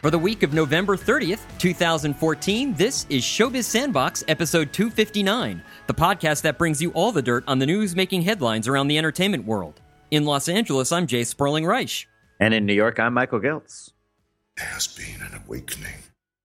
For the week of November 30th, 2014, this is Showbiz Sandbox, episode 259, the podcast that brings you all the dirt on the news making headlines around the entertainment world. In Los Angeles, I'm Jay Sperling Reich. And in New York, I'm Michael Giltz. There has been an awakening.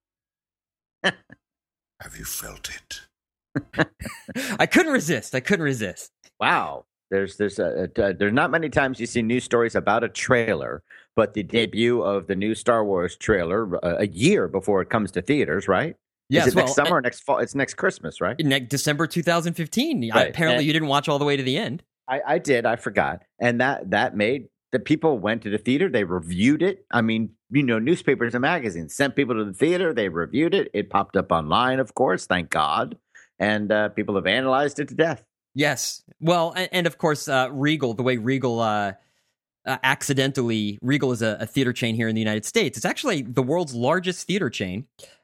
Have you felt it? I couldn't resist. Wow. There's not many times you see news stories about a trailer, but the debut of the new Star Wars trailer a year before it comes to theaters, right? Yes, Is it next summer or next fall? It's next Christmas, right? December 2015. Right. Apparently, you didn't watch all the way to the end. I did. I forgot. And that made the people went to the theater. They reviewed it. I mean, newspapers and magazines sent people to the theater. They reviewed it. It popped up online, of course. Thank God. And people have analyzed it to death. Yes. Well, and of course, Regal, the way Regal Regal is a theater chain here in the United States. It's actually the world's largest theater chain.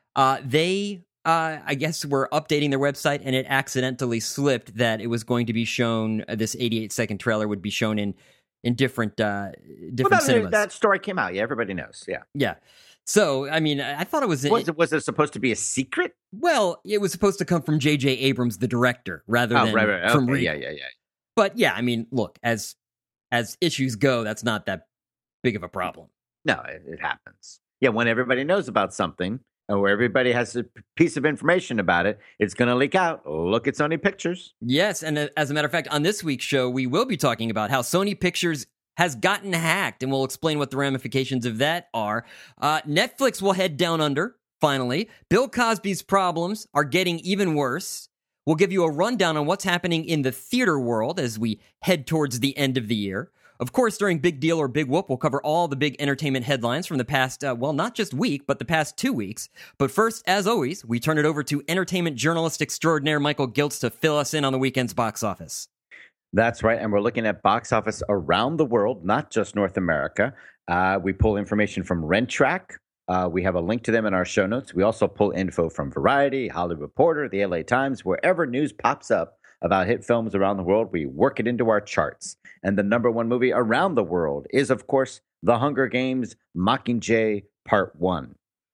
They, I guess, were updating their website, and it accidentally slipped that it was going to be shown, this 88-second trailer would be shown in different cinemas. That story came out. Yeah, everybody knows. Yeah. Yeah. So, I mean, I thought it was... Was it supposed to be a secret? Well, it was supposed to come from J.J. Abrams, the director, rather than from Regal. Yeah. But yeah, I mean, look, as issues go, that's not that big of a problem. No, it happens. Yeah, when everybody knows about something, or everybody has a piece of information about it, it's going to leak out. Look at Sony Pictures. Yes, and as a matter of fact, on this week's show, we will be talking about how Sony Pictures has gotten hacked, and we'll explain what the ramifications of that are. Netflix will head down under, finally. Bill Cosby's problems are getting even worse. We'll give you a rundown on what's happening in the theater world as we head towards the end of the year. Of course, during Big Deal or Big Whoop, we'll cover all the big entertainment headlines from the past, not just week, but the past 2 weeks. But first, as always, we turn it over to entertainment journalist extraordinaire Michael Giltz to fill us in on the weekend's box office. That's right, and we're looking at box office around the world, not just North America. We pull information from RentTrack. We have a link to them in our show notes. We also pull info from Variety, Hollywood Reporter, the LA Times, wherever news pops up about hit films around the world, we work it into our charts. And the number one movie around the world is, of course, The Hunger Games: Mockingjay Part 1.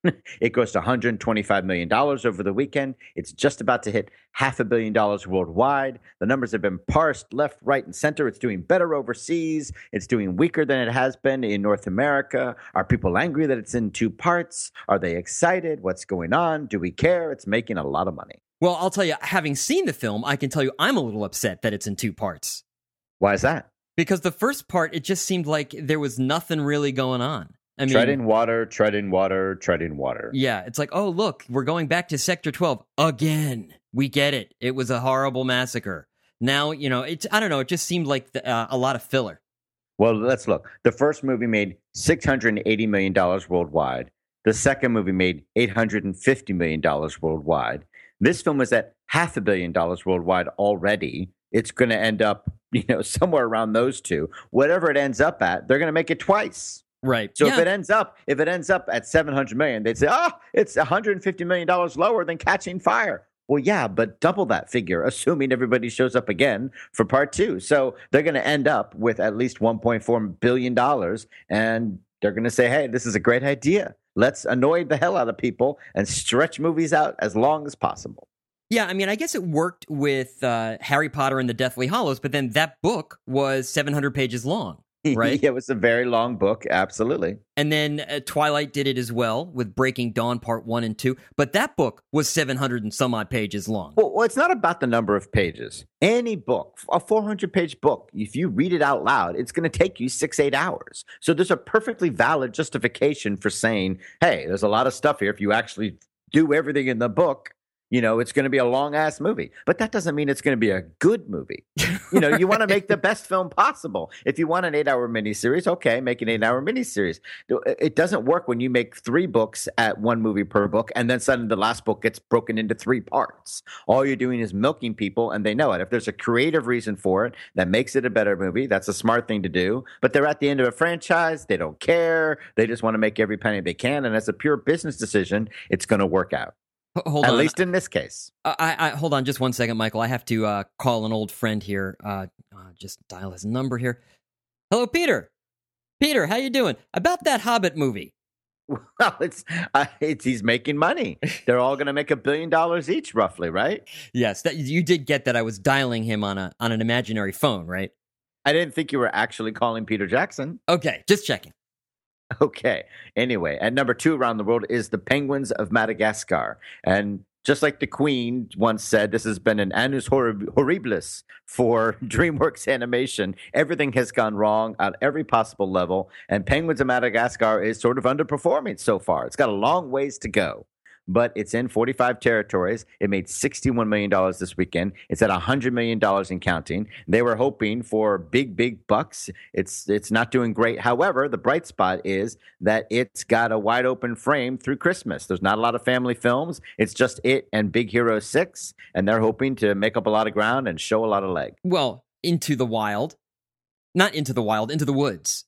It grossed $125 million over the weekend. It's just about to hit $500 million worldwide. The numbers have been parsed left, right, and center. It's doing better overseas. It's doing weaker than it has been in North America. Are people angry that it's in 2 parts? Are they excited? What's going on? Do we care? It's making a lot of money. Well, I'll tell you, having seen the film, I can tell you I'm a little upset that it's in 2 parts. Why is that? Because the first part, it just seemed like there was nothing really going on. I mean, tread in water, tread in water, tread in water. Yeah, it's like, oh, look, we're going back to Sector 12 again. We get it. It was a horrible massacre. Now, I don't know, it just seemed like a lot of filler. Well, let's look. The first movie made $680 million worldwide. The second movie made $850 million worldwide. This film is at $500 million worldwide already. It's going to end up, somewhere around those two. Whatever it ends up at, they're going to make it twice. Right. So if it ends up at $700 million, they'd say, it's $150 million lower than Catching Fire. Well, yeah, but double that figure, assuming everybody shows up again for part 2. So they're going to end up with at least $1.4 billion, and they're going to say, hey, this is a great idea. Let's annoy the hell out of people and stretch movies out as long as possible. Yeah, I mean, I guess it worked with Harry Potter and the Deathly Hallows, but then that book was 700 pages long. Right? Yeah, it was a very long book. Absolutely. And then Twilight did it as well with Breaking Dawn Part 1 and 2. But that book was 700 and some odd pages long. Well, it's not about the number of pages. Any book, a 400-page book, if you read it out loud, it's going to take you 6-8 hours. So there's a perfectly valid justification for saying, hey, there's a lot of stuff here. If you actually do everything in the book, it's going to be a long-ass movie. But that doesn't mean it's going to be a good movie. You want to make the best film possible. If you want an 8-hour miniseries, okay, make an 8-hour miniseries. It doesn't work when you make 3 books at 1 movie per book, and then suddenly the last book gets broken into 3 parts. All you're doing is milking people, and they know it. If there's a creative reason for it that makes it a better movie, that's a smart thing to do. But they're at the end of a franchise. They don't care. They just want to make every penny they can, and as a pure business decision, it's going to work out. Hold on. At least in this case. I hold on just one second, Michael. I have to call an old friend here. Just dial his number here. Hello, Peter. Peter, how you doing? About that Hobbit movie. Well, it's he's making money. They're all going to make $1 billion each, roughly, right? Yes, that you did get that I was dialing him on an imaginary phone, right? I didn't think you were actually calling Peter Jackson. Okay, just checking. Okay. Anyway, at number 2 around the world is The Penguins of Madagascar. And just like the Queen once said, this has been an annus horribilis for DreamWorks Animation. Everything has gone wrong at every possible level, and Penguins of Madagascar is sort of underperforming so far. It's got a long ways to go, but it's in 45 territories. It made $61 million this weekend. It's at $100 million and counting. They were hoping for big bucks. It's not doing great. However, the bright spot is that it's got a wide open frame through Christmas. There's not a lot of family films. It's just it and Big Hero 6, and they're hoping to make up a lot of ground and show a lot of leg. Well, Into the Wild. Not Into the Wild, Into the Woods.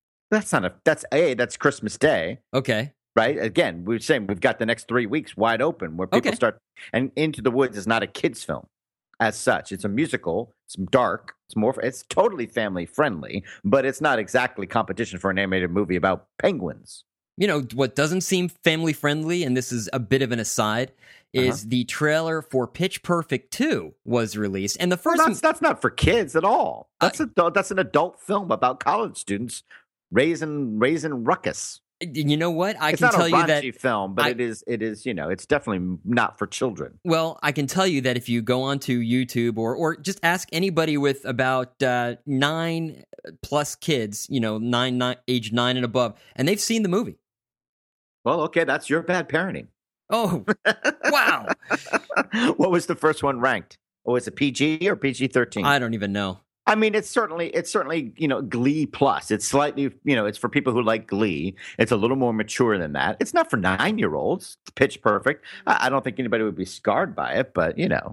That's Christmas Day. Okay. Right? Again, we were saying we've got the next 3 weeks wide open where people start. And Into the Woods is not a kid's film as such. It's a musical. It's dark. It's totally family friendly, but it's not exactly competition for an animated movie about penguins. You know, what doesn't seem family friendly, and this is a bit of an aside, is the trailer for Pitch Perfect 2 was released. And the first that's not for kids at all. That's an adult film about college students raising ruckus. You know what? It's can not tell a you that film, but it is, it's definitely not for children. Well, I can tell you that if you go onto YouTube or just ask anybody with about 9 plus kids, age 9 and above, and they've seen the movie. Well, okay, that's your bad parenting. Oh, wow. What was the first one ranked? Was it PG or PG-13? I don't even know. I mean, it's certainly, Glee plus. It's slightly, it's for people who like Glee. It's a little more mature than that. It's not for 9-year-olds. It's Pitch Perfect. I don't think anybody would be scarred by it, but Yeah.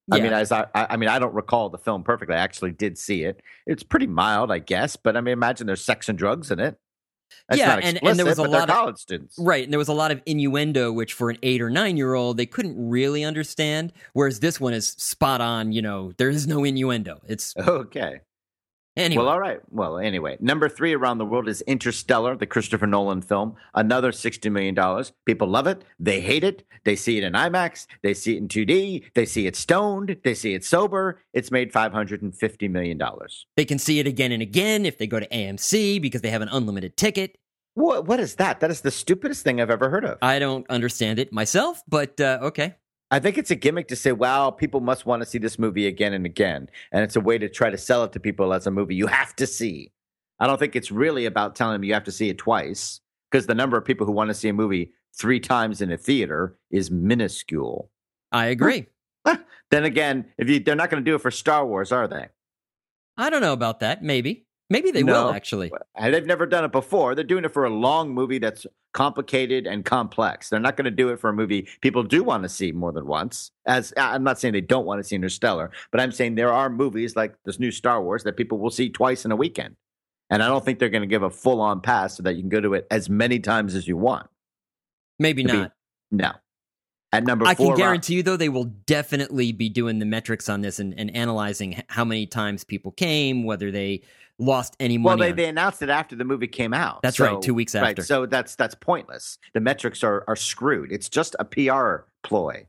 I mean, I don't recall the film perfectly. I actually did see it. It's pretty mild, I guess, but I mean, imagine there's sex and drugs in it. That's not explicit, and there was a lot of college students, right? And there was a lot of innuendo, which for an 8 or 9-year-old they couldn't really understand. Whereas this one is spot on. There is no innuendo. It's okay. Anyway. Well, all right. Well, anyway, number 3 around the world is Interstellar, the Christopher Nolan film. Another $60 million. People love it. They hate it. They see it in IMAX. They see it in 2D. They see it stoned. They see it sober. It's made $550 million. They can see it again and again if they go to AMC because they have an unlimited ticket. What is that? That is the stupidest thing I've ever heard of. I don't understand it myself, but okay. I think it's a gimmick to say, wow, people must want to see this movie again and again. And it's a way to try to sell it to people as a movie you have to see. I don't think it's really about telling them you have to see it twice, because the number of people who want to see a movie 3 times in a theater is minuscule. I agree. Then again, they're not going to do it for Star Wars, are they? I don't know about that. Maybe they will, actually. They've never done it before. They're doing it for a long movie that's complicated and complex. They're not going to do it for a movie people do want to see more than once. As I'm not saying they don't want to see Interstellar, but I'm saying there are movies like this new Star Wars that people will see twice in a weekend. And I don't think they're going to give a full-on pass so that you can go to it as many times as you want. Maybe not. No. At number 4, I can guarantee you, though, they will definitely be doing the metrics on this and analyzing how many times people came, whether they lost any money. Well, they announced it after the movie came out. That's right, 2 weeks after. Right, so that's pointless. The metrics are screwed. It's just a PR ploy.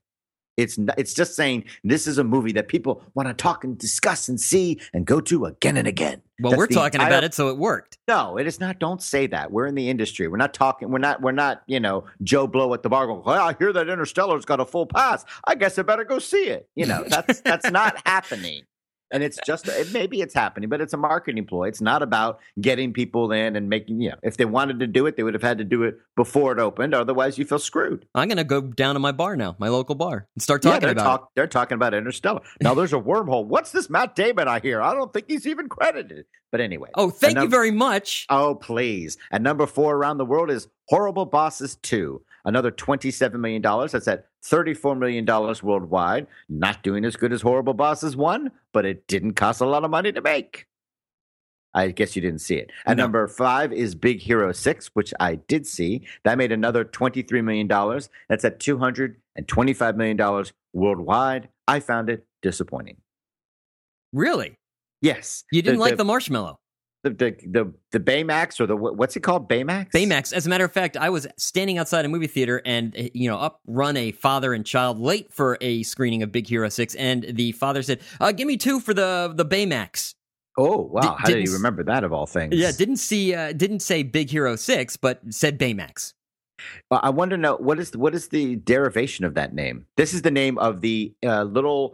It's just saying this is a movie that people want to talk and discuss and see and go to again and again. Well, we're talking about it, so it worked. No, it is not. Don't say that. We're in the industry. We're not talking. We're not. Joe Blow at the bar going, "Well, I hear that Interstellar's got a full pass. I guess I better go see it." That's not happening. And it's just, maybe it's happening, but it's a marketing ploy. It's not about getting people in and making, if they wanted to do it, they would have had to do it before it opened. Otherwise, you feel screwed. I'm going to go down to my bar now, my local bar, and start talking about it. They're talking about Interstellar. Now, there's a wormhole. What's this Matt Damon I hear? I don't think he's even credited. But anyway. Oh, thank you very much. Oh, please. And number 4 around the world is Horrible Bosses 2. Another $27 million. That's at $34 million worldwide. Not doing as good as Horrible Bosses 1, but it didn't cost a lot of money to make. I guess you didn't see it. And number 5 is Big Hero 6, which I did see. That made another $23 million. That's at $225 million worldwide. I found it disappointing. Really? Yes. You didn't like the marshmallow? The Baymax, or what's it called? Baymax? Baymax. As a matter of fact, I was standing outside a movie theater and, up run a father and child late for a screening of Big Hero 6. And the father said, give me 2 for the Baymax. Oh, wow. How did you remember that of all things? Yeah, didn't say Big Hero 6, but said Baymax. I wonder now, what is the derivation of that name? This is the name of the little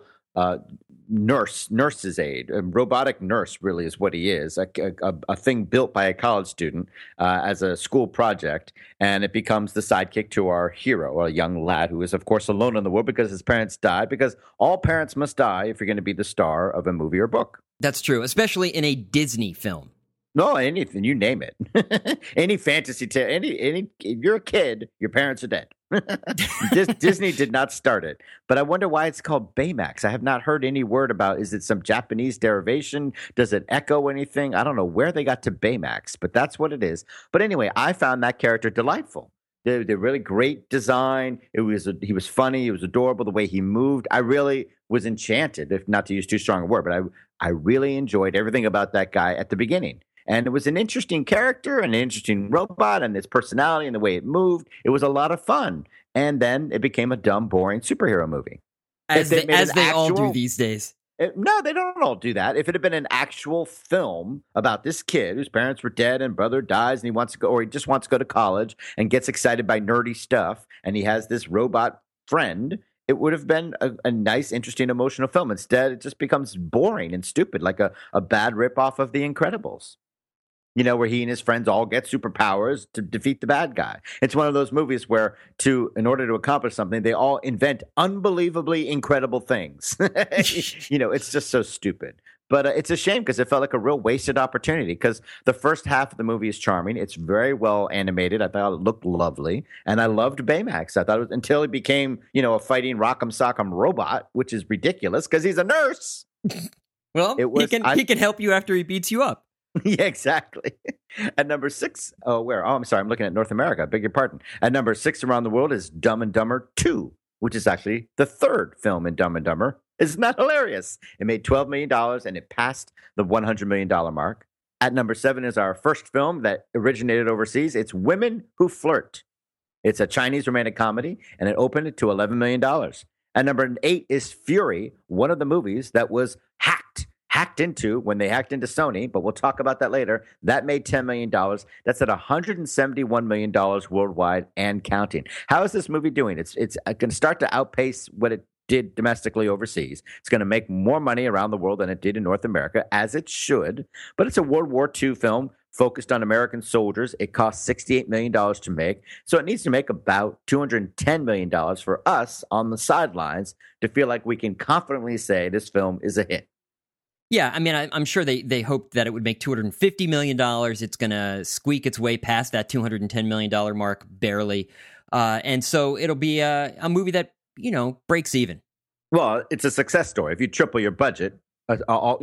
nurse's aide, a robotic nurse, really is what he is. A thing built by a college student as a school project, and it becomes the sidekick to our hero, a young lad who is, of course, alone in the world because his parents died. Because all parents must die if you're going to be the star of a movie or book. That's true, especially in a Disney film. No, anything, you name it. Any fantasy tale, if you're a kid, your parents are dead. Disney did not start it. But I wonder why it's called Baymax. I have not heard any word about, is it some Japanese derivation? Does it echo anything? I don't know where they got to Baymax, but that's what it is. But anyway, I found that character delightful. They're really great design. He was funny. He was adorable. The way he moved, I really was enchanted, if not to use too strong a word, but I really enjoyed everything about that guy at the beginning. And it was an interesting character and an interesting robot and his personality and the way it moved. It was a lot of fun. And then it became a dumb, boring superhero movie. As they all do these days. No, they don't all do that. If it had been an actual film about this kid whose parents were dead and brother dies and he wants to go, or he just wants to go to college and gets excited by nerdy stuff, and he has this robot friend, it would have been a nice, interesting, emotional film. Instead, it just becomes boring and stupid, like a bad ripoff of The Incredibles. Where he and his friends all get superpowers to defeat the bad guy. It's one of those movies where, in order to accomplish something, they all invent unbelievably incredible things. It's just so stupid. But it's a shame because it felt like a real wasted opportunity, because the first half of the movie is charming. It's very well animated. I thought it looked lovely. And I loved Baymax. I thought it was, until he became, a fighting rock'em sock'em robot, which is ridiculous because he's a nurse. Well, he can help you after he beats you up. Yeah, exactly. At number 6, I'm sorry, I'm looking at North America. I beg your pardon. At number 6 around the world is Dumb and Dumber 2, which is actually the third film in Dumb and Dumber. Isn't that hilarious? It made $12 million and it passed the $100 million mark. At number 7 is our first film that originated overseas. It's Women Who Flirt. It's a Chinese romantic comedy, and it opened to $11 million. At number 8 is Fury, one of the movies that was hacked into when they hacked into Sony, but we'll talk about that later. That made $10 million. That's at $171 million worldwide and counting. How is this movie doing? It's going to start to outpace what it did domestically overseas. It's going to make more money around the world than it did in North America, as it should. But it's a World War II film focused on American soldiers. It cost $68 million to make. So it needs to make about $210 million for us on the sidelines to feel like we can confidently say this film is a hit. Yeah, I mean, I'm sure they hoped that it would make $250 million. It's going to squeak its way past that $210 million mark, barely. And so it'll be a movie that, breaks even. Well, it's a success story. If you triple your budget, it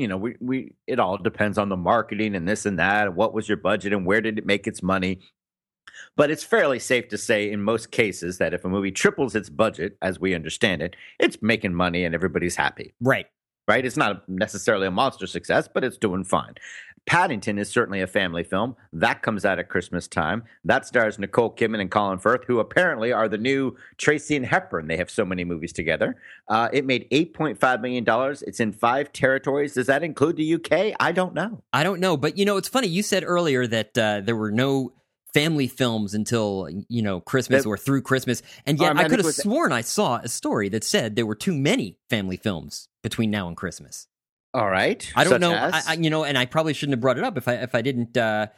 all depends on the marketing and this and that. And what was your budget and where did it make its money? But it's fairly safe to say in most cases that if a movie triples its budget, as we understand it, it's making money and everybody's happy. Right. Right? It's not necessarily a monster success, but it's doing fine. Paddington is certainly a family film. That comes out at Christmas time. That stars Nicole Kidman and Colin Firth, who apparently are the new Tracy and Hepburn. They have so many movies together. It made $8.5 million. It's in 5 territories. Does that include the UK? I don't know. But, it's funny. You said earlier that there were no family films until, Christmas or through Christmas. And yet I could have sworn I saw a story that said there were too many family films between now and Christmas. All right. I don't know. And I probably shouldn't have brought it up if I didn't.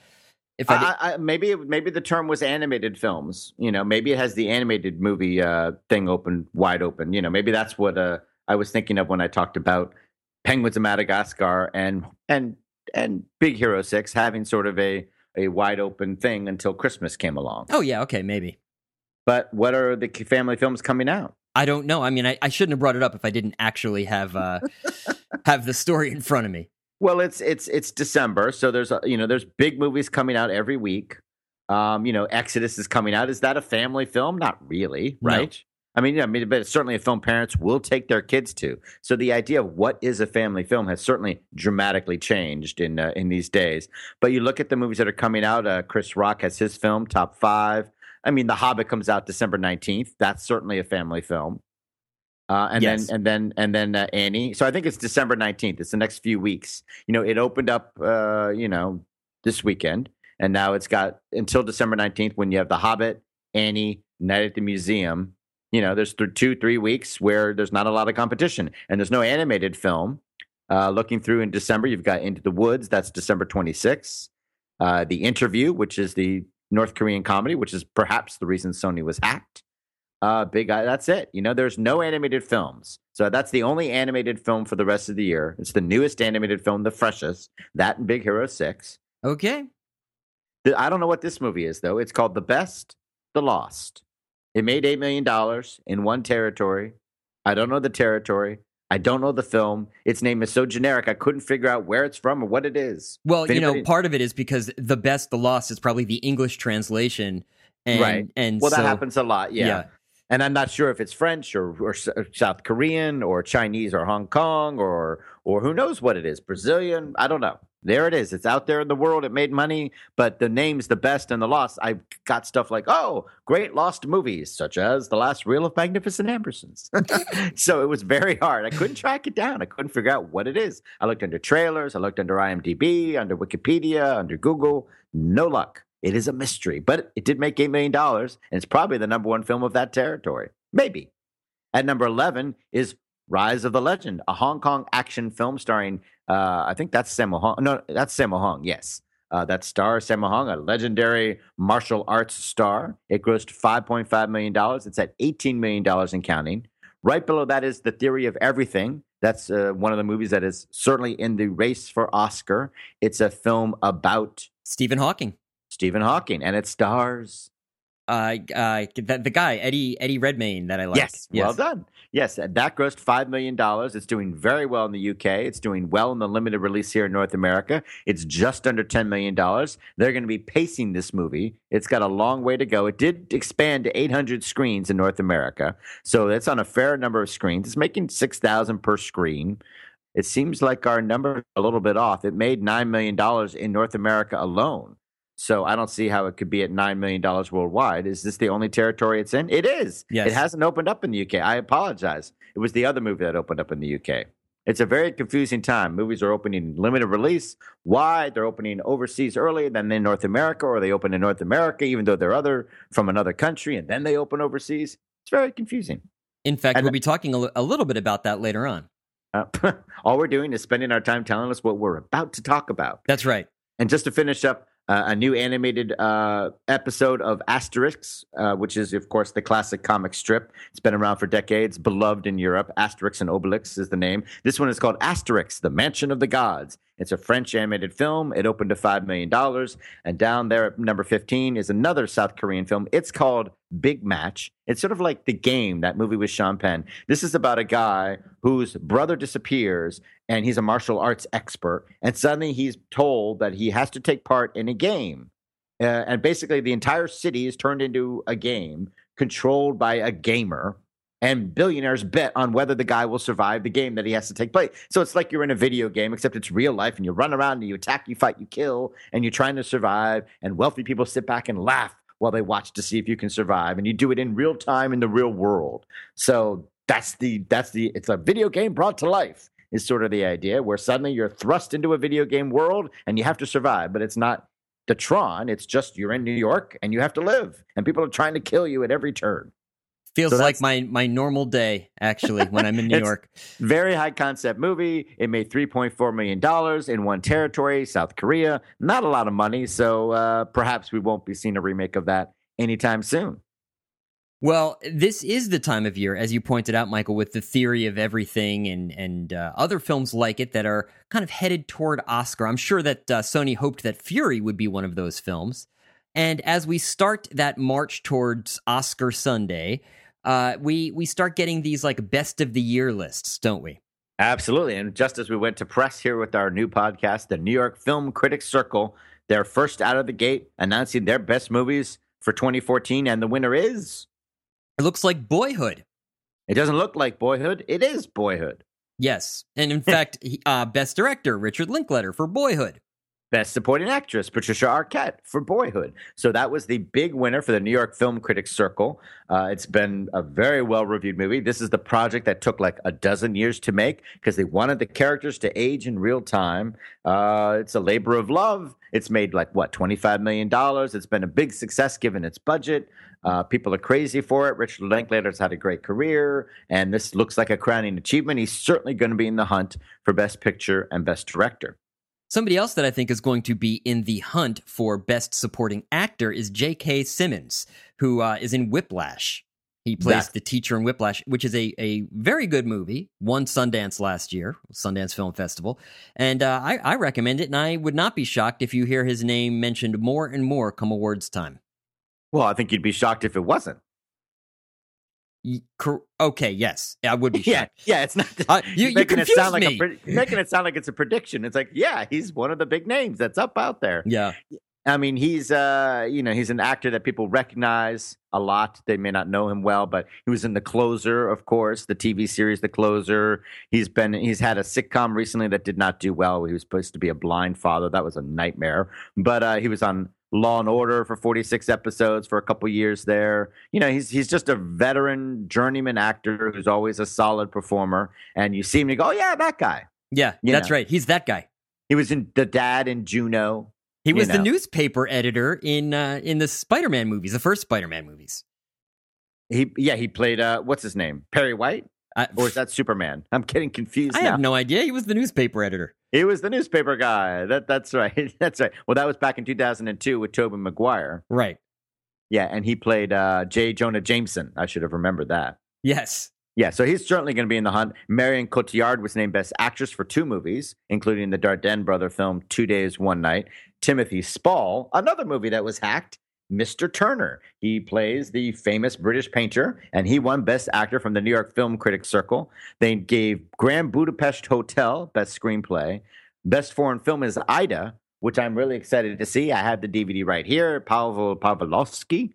Maybe the term was animated films. Maybe it has the animated movie thing wide open. Maybe that's what I was thinking of when I talked about Penguins of Madagascar and Big Hero 6 having sort of a wide open thing until Christmas came along. Oh yeah, okay, maybe. But what are the family films coming out? I don't know. I mean, I shouldn't have brought it up if I didn't actually have have the story in front of me. Well, it's December, so there's big movies coming out every week. Exodus is coming out. Is that a family film? Not really, right? But it's certainly a film parents will take their kids to. So the idea of what is a family film has certainly dramatically changed in these days. But you look at the movies that are coming out. Chris Rock has his film Top Five. The Hobbit comes out December 19th. That's certainly a family film. Yes. Then Annie. So I think it's December 19th. It's the next few weeks. It opened up, this weekend, and now it's got until December 19th when you have The Hobbit, Annie, Night at the Museum. There's 2-3 weeks where there's not a lot of competition, and there's no animated film. Looking through in December, you've got Into the Woods. That's December 26th. The Interview, which is the North Korean comedy, which is perhaps the reason Sony was hacked. Big Eye, that's it. There's no animated films. So that's the only animated film for the rest of the year. It's the newest animated film, the freshest. That and Big Hero 6. Okay. I don't know what this movie is, though. It's called The Best, The Lost. It made $8 million in one territory. I don't know the territory. I don't know the film. Its name is so generic, I couldn't figure out where it's from or what it is. Well, part of it is because The Best, The Lost is probably the English translation. Right. And that happens a lot, yeah. And I'm not sure if it's French or South Korean or Chinese or Hong Kong or who knows what it is. Brazilian, I don't know. There it is. It's out there in the world. It made money, but the name's The Best and The Lost. I got stuff like, great lost movies, such as The Last Reel of Magnificent Ambersons. So it was very hard. I couldn't track it down. I couldn't figure out what it is. I looked under trailers. I looked under IMDb, under Wikipedia, under Google. No luck. It is a mystery, but it did make $8 million, and it's probably the number one film of that territory. Maybe. At number 11 is Rise of the Legend, a Hong Kong action film starring, I think that's Sammo Hung. No, that's Sammo Hung, yes. That star, Sammo Hung, a legendary martial arts star. It grossed $5.5 million. It's at $18 million and counting. Right below that is The Theory of Everything. That's one of the movies that is certainly in the race for Oscar. It's a film about Stephen Hawking, and it stars the guy Eddie Redmayne that I like. Yes, well done. Yes, that grossed $5 million. It's doing very well in the UK. It's doing well in the limited release here in North America. It's just under $10 million. They're going to be pacing this movie. It's got a long way to go. It did expand to 800 screens in North America, so it's on a fair number of screens. It's making $6,000 per screen. It seems like our number is a little bit off. It made $9 million in North America alone. So I don't see how it could be at $9 million worldwide. Is this the only territory it's in? It is. Yes. It hasn't opened up in the UK. I apologize. It was the other movie that opened up in the UK. It's a very confusing time. Movies are opening limited release. Why? They're opening overseas earlier than in North America, or they open in North America even though they're from another country, and then they open overseas. It's very confusing. In fact, we'll be talking a little bit about that later on. All we're doing is spending our time telling us what we're about to talk about. That's right. And just to finish up, a new animated episode of Asterix, which is, of course, the classic comic strip. It's been around for decades, beloved in Europe. Asterix and Obelix is the name. This one is called Asterix, the Mansion of the Gods. It's a French animated film. It opened to $5 million. And down there at number 15 is another South Korean film. It's called Big Match. It's sort of like The Game, that movie with Sean Penn. This is about a guy whose brother disappears, and he's a martial arts expert. And suddenly he's told that he has to take part in a game. And basically the entire city is turned into a game controlled by a gamer. And billionaires bet on whether the guy will survive the game that he has to take place. So it's like you're in a video game, except it's real life, and you run around and you attack, you fight, you kill, and you're trying to survive. And wealthy people sit back and laugh while they watch to see if you can survive. And you do it in real time in the real world. So it's a video game brought to life is sort of the idea, where suddenly you're thrust into a video game world and you have to survive. But it's not the Tron. It's just you're in New York and you have to live. And people are trying to kill you at every turn. Feels like my normal day, actually, when I'm in New York. Very high concept movie. It made $3.4 million in one territory, South Korea. Not a lot of money, so perhaps we won't be seeing a remake of that anytime soon. Well, this is the time of year, as you pointed out, Michael, with The Theory of Everything and other films like it that are kind of headed toward Oscar. I'm sure that Sony hoped that Fury would be one of those films. And as we start that march towards Oscar Sunday, we start getting these like best of the year lists, don't we? Absolutely. And just as we went to press here with our new podcast, the New York Film Critics Circle, they're first out of the gate announcing their best movies for 2014. And the winner is It looks like Boyhood. It doesn't look like Boyhood. It is Boyhood. Yes. And in fact, Best Director, Richard Linklater for Boyhood. Best Supporting Actress, Patricia Arquette for Boyhood. So that was the big winner for the New York Film Critics Circle. It's been a very well-reviewed movie. This is the project that took like a dozen years to make because they wanted the characters to age in real time. It's a labor of love. It's made like, $25 million. It's been a big success given its budget. People are crazy for it. Richard Linklater's had a great career, and this looks like a crowning achievement. He's certainly going to be in the hunt for Best Picture and Best Director. Somebody else that I think is going to be in the hunt for Best Supporting Actor is J.K. Simmons, who is in Whiplash. He plays the teacher in Whiplash, which is a very good movie. Won Sundance last year, Sundance Film Festival. And I recommend it, and I would not be shocked if you hear his name mentioned more and more come awards time. Well, I think you'd be shocked if it wasn't. Okay, yes, I would be shocked. Yeah, it's not. You confused me. Making it sound like it's a prediction. It's like, yeah, he's one of the big names that's up out there. Yeah, I mean, he's he's an actor that people recognize a lot. They may not know him well, but he was in The Closer, of course, the TV series The Closer. He's had a sitcom recently that did not do well. He was supposed to be a blind father. That was a nightmare. But he was on Law and Order for 46 episodes for a couple years there. He's just a veteran journeyman actor who's always a solid performer. And you see him, you go, oh yeah, that guy. Yeah, that's right. He's that guy. He was in The Dad in Juno. He was the newspaper editor in the Spider-Man movies, the first Spider-Man movies. He played what's his name? Perry White? Or is that Superman? I'm getting confused now. I have no idea. He was the newspaper editor. He was the newspaper guy. That's right. That's right. Well, that was back in 2002 with Tobey Maguire. Right. Yeah, and he played J. Jonah Jameson. I should have remembered that. Yes. Yeah, so he's certainly going to be in the hunt. Marion Cotillard was named Best Actress for 2 movies, including the Dardenne brother film 2 Days, One Night. Timothy Spall, another movie that was hacked, Mr. Turner. He plays the famous British painter, and he won Best Actor from the New York Film Critics Circle. They gave Grand Budapest Hotel Best Screenplay. Best Foreign Film is Ida, which I'm really excited to see. I have the DVD right here. Pavel Pawlowski,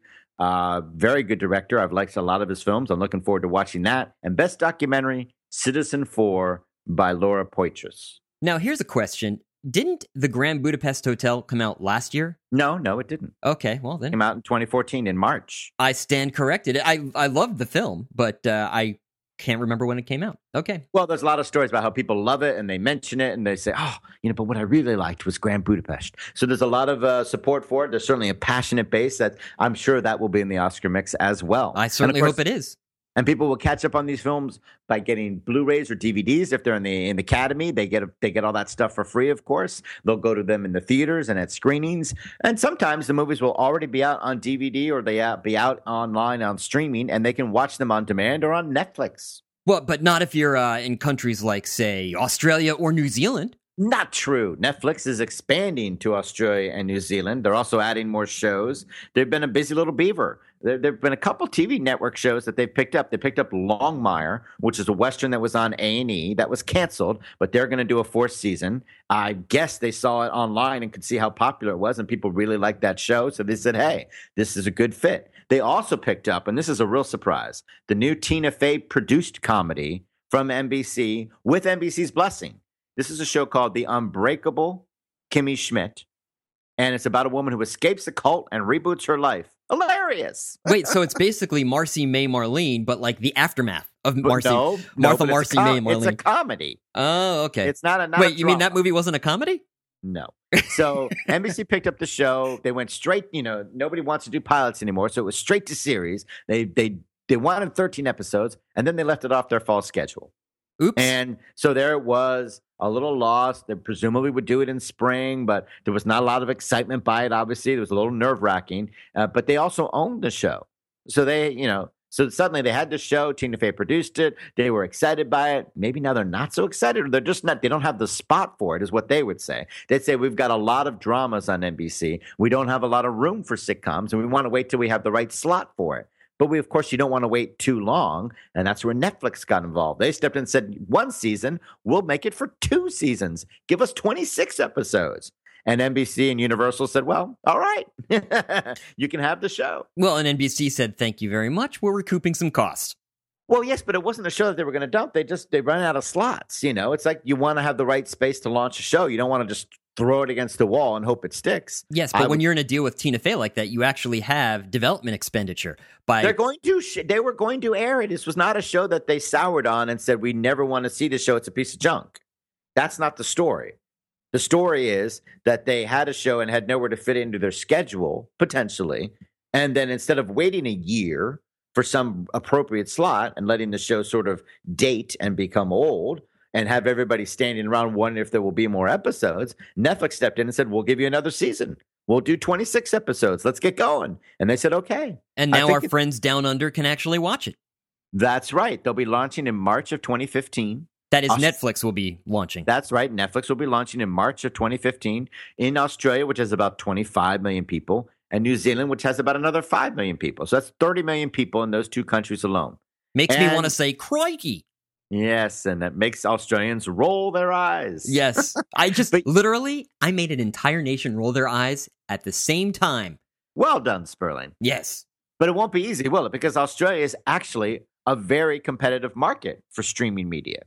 very good director. I've liked a lot of his films. I'm looking forward to watching that. And Best Documentary, Citizen 4 by Laura Poitras. Now, here's a question. Didn't the Grand Budapest Hotel come out last year? No, it didn't. Okay, well then. It came out in 2014 in March. I stand corrected. I loved the film, but I can't remember when it came out. Okay. Well, there's a lot of stories about how people love it and they mention it and they say, but what I really liked was Grand Budapest. So there's a lot of support for it. There's certainly a passionate base that I'm sure that will be in the Oscar mix as well. I certainly hope it is. And people will catch up on these films by getting Blu-rays or DVDs. If they're in the Academy, they get all that stuff for free, of course. They'll go to them in the theaters and at screenings. And sometimes the movies will already be out on DVD or they be out online on streaming, and they can watch them on demand or on Netflix. Well, but not if you're in countries like, say, Australia or New Zealand. Not true. Netflix is expanding to Australia and New Zealand. They're also adding more shows. They've been a busy little beaver. There have been a couple TV network shows that they've picked up. They picked up Longmire, which is a Western that was on A&E that was canceled, but they're going to do a 4th season. I guess they saw it online and could see how popular it was, and people really liked that show. So they said, hey, this is a good fit. They also picked up, and this is a real surprise, the new Tina Fey produced comedy from NBC with NBC's blessing. This is a show called The Unbreakable Kimmy Schmidt, and it's about a woman who escapes a cult and reboots her life. Hilarious. Wait, so it's basically Marcy May Marlene, but like the aftermath of Marcy May Marlene. It's a comedy. Oh, okay. It's not a Wait, you mean that movie wasn't a comedy? No. So NBC picked up the show. They went straight, nobody wants to do pilots anymore, so it was straight to series. They wanted 13 episodes, and then they left it off their fall schedule. Oops. And so there it was, a little lost. They presumably would do it in spring, but there was not a lot of excitement by it, obviously. It was a little nerve-wracking. But they also owned the show. So so suddenly they had the show. Tina Fey produced it. They were excited by it. Maybe now they're not so excited, or they're just not. They don't have the spot for it, is what they would say. They'd say, we've got a lot of dramas on NBC. We don't have a lot of room for sitcoms, and we want to wait till we have the right slot for it. But of course, you don't want to wait too long, and that's where Netflix got involved. They stepped in and said, 1 season, we'll make it for 2 seasons. Give us 26 episodes. And NBC and Universal said, well, all right, you can have the show. Well, and NBC said, thank you very much. We're recouping some costs. Well, yes, but it wasn't a show that they were going to dump. They ran out of slots. It's like you want to have the right space to launch a show. You don't want to just throw it against the wall and hope it sticks. Yes, but when you're in a deal with Tina Fey like that, you actually have development expenditure. They were going to air it. This was not a show that they soured on and said, we never want to see this show. It's a piece of junk. That's not the story. The story is that they had a show and had nowhere to fit it into their schedule, potentially. And then instead of waiting a year for some appropriate slot and letting the show sort of date and become old and have everybody standing around wondering if there will be more episodes, Netflix stepped in and said, we'll give you another season. We'll do 26 episodes. Let's get going. And they said, okay. And now our friends down under can actually watch it. That's right. They'll be launching in March of 2015. That is, Netflix will be launching. That's right. Netflix will be launching in March of 2015 in Australia, which has about 25 million people, and New Zealand, which has about another 5 million people. So that's 30 million people in those two countries alone. Makes me want to say, crikey. Yes, and that makes Australians roll their eyes. Yes. I made an entire nation roll their eyes at the same time. Well done, Sperling. Yes. But it won't be easy, will it? Because Australia is actually a very competitive market for streaming media.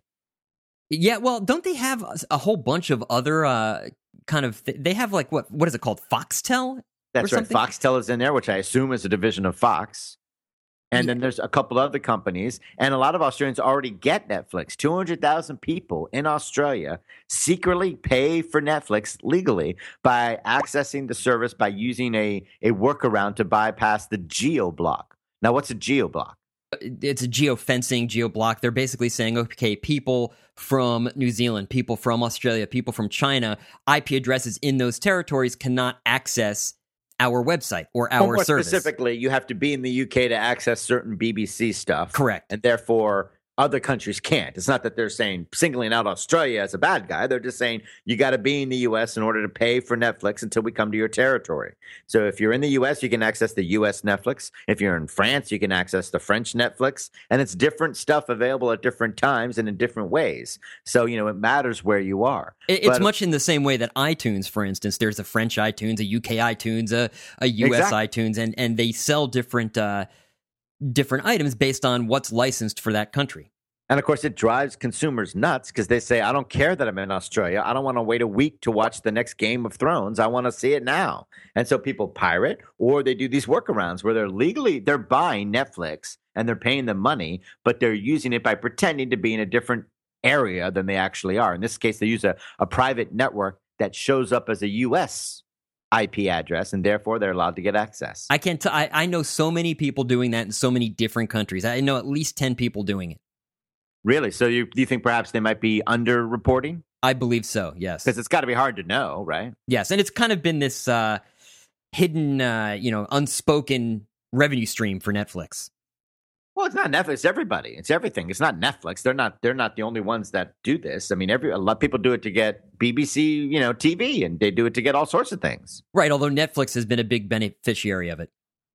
Yeah, well, don't they have a whole bunch of other they have like, what is it called? Foxtel? That's right. Foxtel is in there, which I assume is a division of Fox. And then there's a couple other companies. And a lot of Australians already get Netflix. 200,000 people in Australia secretly pay for Netflix legally by accessing the service by using a workaround to bypass the geo-block. Now, what's a geo-block? It's a geofencing, geo-block. They're basically saying, okay, people from New Zealand, people from Australia, people from China, IP addresses in those territories cannot access our website or our more service. Specifically, you have to be in the UK to access certain BBC stuff. Correct. And therefore, other countries can't. It's not that they're saying singling out Australia as a bad guy. They're just saying you got to be in the U.S. in order to pay for Netflix until we come to your territory. So if you're in the U.S., you can access the U.S. Netflix. If you're in France, you can access the French Netflix. And it's different stuff available at different times and in different ways. So, it matters where you are. It's much in the same way that iTunes, for instance, there's a French iTunes, a UK iTunes, a US iTunes, and they sell different items based on what's licensed for that country. And of course, it drives consumers nuts because they say, I don't care that I'm in Australia. I don't want to wait a week to watch the next Game of Thrones. I want to see it now. And so people pirate, or they do these workarounds where they're buying Netflix and they're paying them money, but they're using it by pretending to be in a different area than they actually are. In this case, they use a private network that shows up as a U.S. IP address, and therefore they're allowed to get access. I know so many people doing that in so many different countries. I know at least 10 people doing it. Really? So do you think perhaps they might be under-reporting? I believe so, yes. Because it's got to be hard to know, right? Yes, and it's kind of been this hidden, unspoken revenue stream for Netflix. Well, it's not Netflix. It's everybody. It's everything. It's not Netflix. They're not the only ones that do this. I mean, a lot of people do it to get BBC, TV, and they do it to get all sorts of things. Right, although Netflix has been a big beneficiary of it.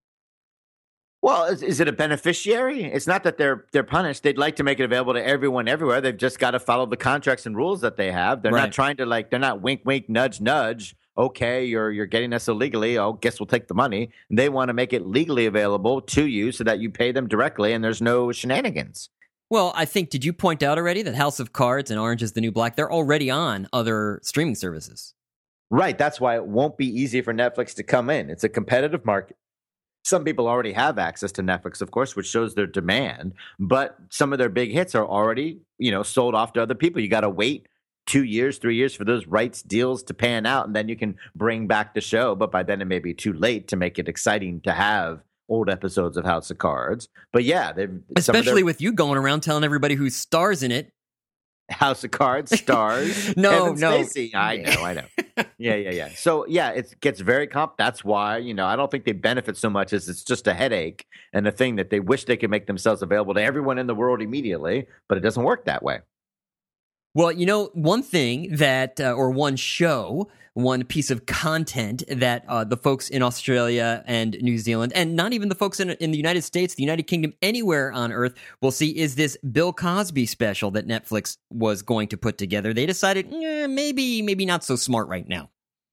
Well, is it a beneficiary? It's not that they're punished. They'd like to make it available to everyone everywhere. They've just got to follow the contracts and rules that they have. They're not trying to they're not wink, wink, nudge, nudge. Okay, you're getting us illegally. Oh, guess we'll take the money. They want to make it legally available to you so that you pay them directly and there's no shenanigans. Well, I think, did you point out already that House of Cards and Orange is the New Black, they're already on other streaming services? Right. That's why it won't be easy for Netflix to come in. It's a competitive market. Some people already have access to Netflix, of course, which shows their demand. But some of their big hits are already, sold off to other people. You got to wait 2 years, 3 years for those rights deals to pan out, and then you can bring back the show. But by then it may be too late to make it exciting to have old episodes of House of Cards. But yeah, especially with you going around telling everybody who stars in it. House of Cards stars. No. Spacey. I know. Yeah. So yeah, it gets very That's why, I don't think they benefit so much as it's just a headache and a thing that they wish they could make themselves available to everyone in the world immediately, but it doesn't work that way. Well, one thing that, or one show, one piece of content that the folks in Australia and New Zealand, and not even the folks in the United States, the United Kingdom, anywhere on Earth, will see is this Bill Cosby special that Netflix was going to put together. They decided, maybe not so smart right now.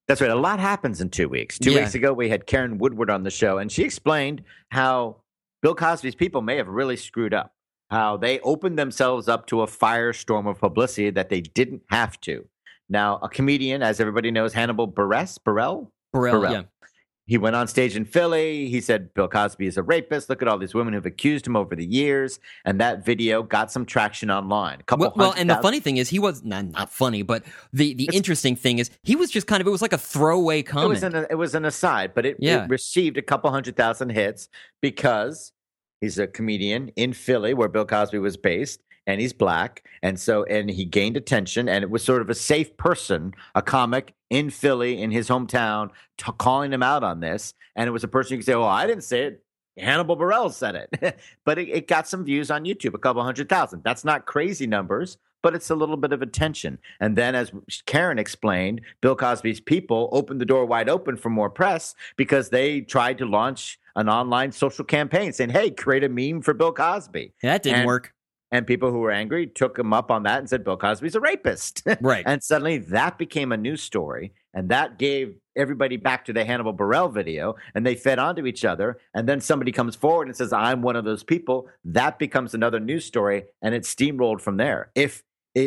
That's right. A lot happens in 2 weeks. Two Yeah. weeks ago, we had Karen Woodward on the show, and she explained how Bill Cosby's people may have really screwed up, how they opened themselves up to a firestorm of publicity that they didn't have to. Now, a comedian, as everybody knows, Hannibal Burrell. Yeah. He went on stage in Philly. He said Bill Cosby is a rapist. Look at all these women who've accused him over the years. And that video got some traction online. Well, and the funny thing is, he was not funny, but the interesting thing is, he was just it was like a throwaway comment. It was an aside, but it received a couple 100,000 hits because he's a comedian in Philly, where Bill Cosby was based. And he's black, and he gained attention, and it was sort of a safe person, a comic in Philly, in his hometown, calling him out on this. And it was a person who could say, "Well, I didn't say it. Hannibal Burrell said it." But it got some views on YouTube, a couple 100,000. That's not crazy numbers, but it's a little bit of attention. And then, as Karen explained, Bill Cosby's people opened the door wide open for more press because they tried to launch an online social campaign saying, "Hey, create a meme for Bill Cosby." That didn't work. And people who were angry took him up on that and said, Bill Cosby's a rapist. Right. And suddenly that became a news story. And that gave everybody back to the Hannibal Burrell video. And they fed onto each other. And then somebody comes forward and says, I'm one of those people. That becomes another news story. And it steamrolled from there. If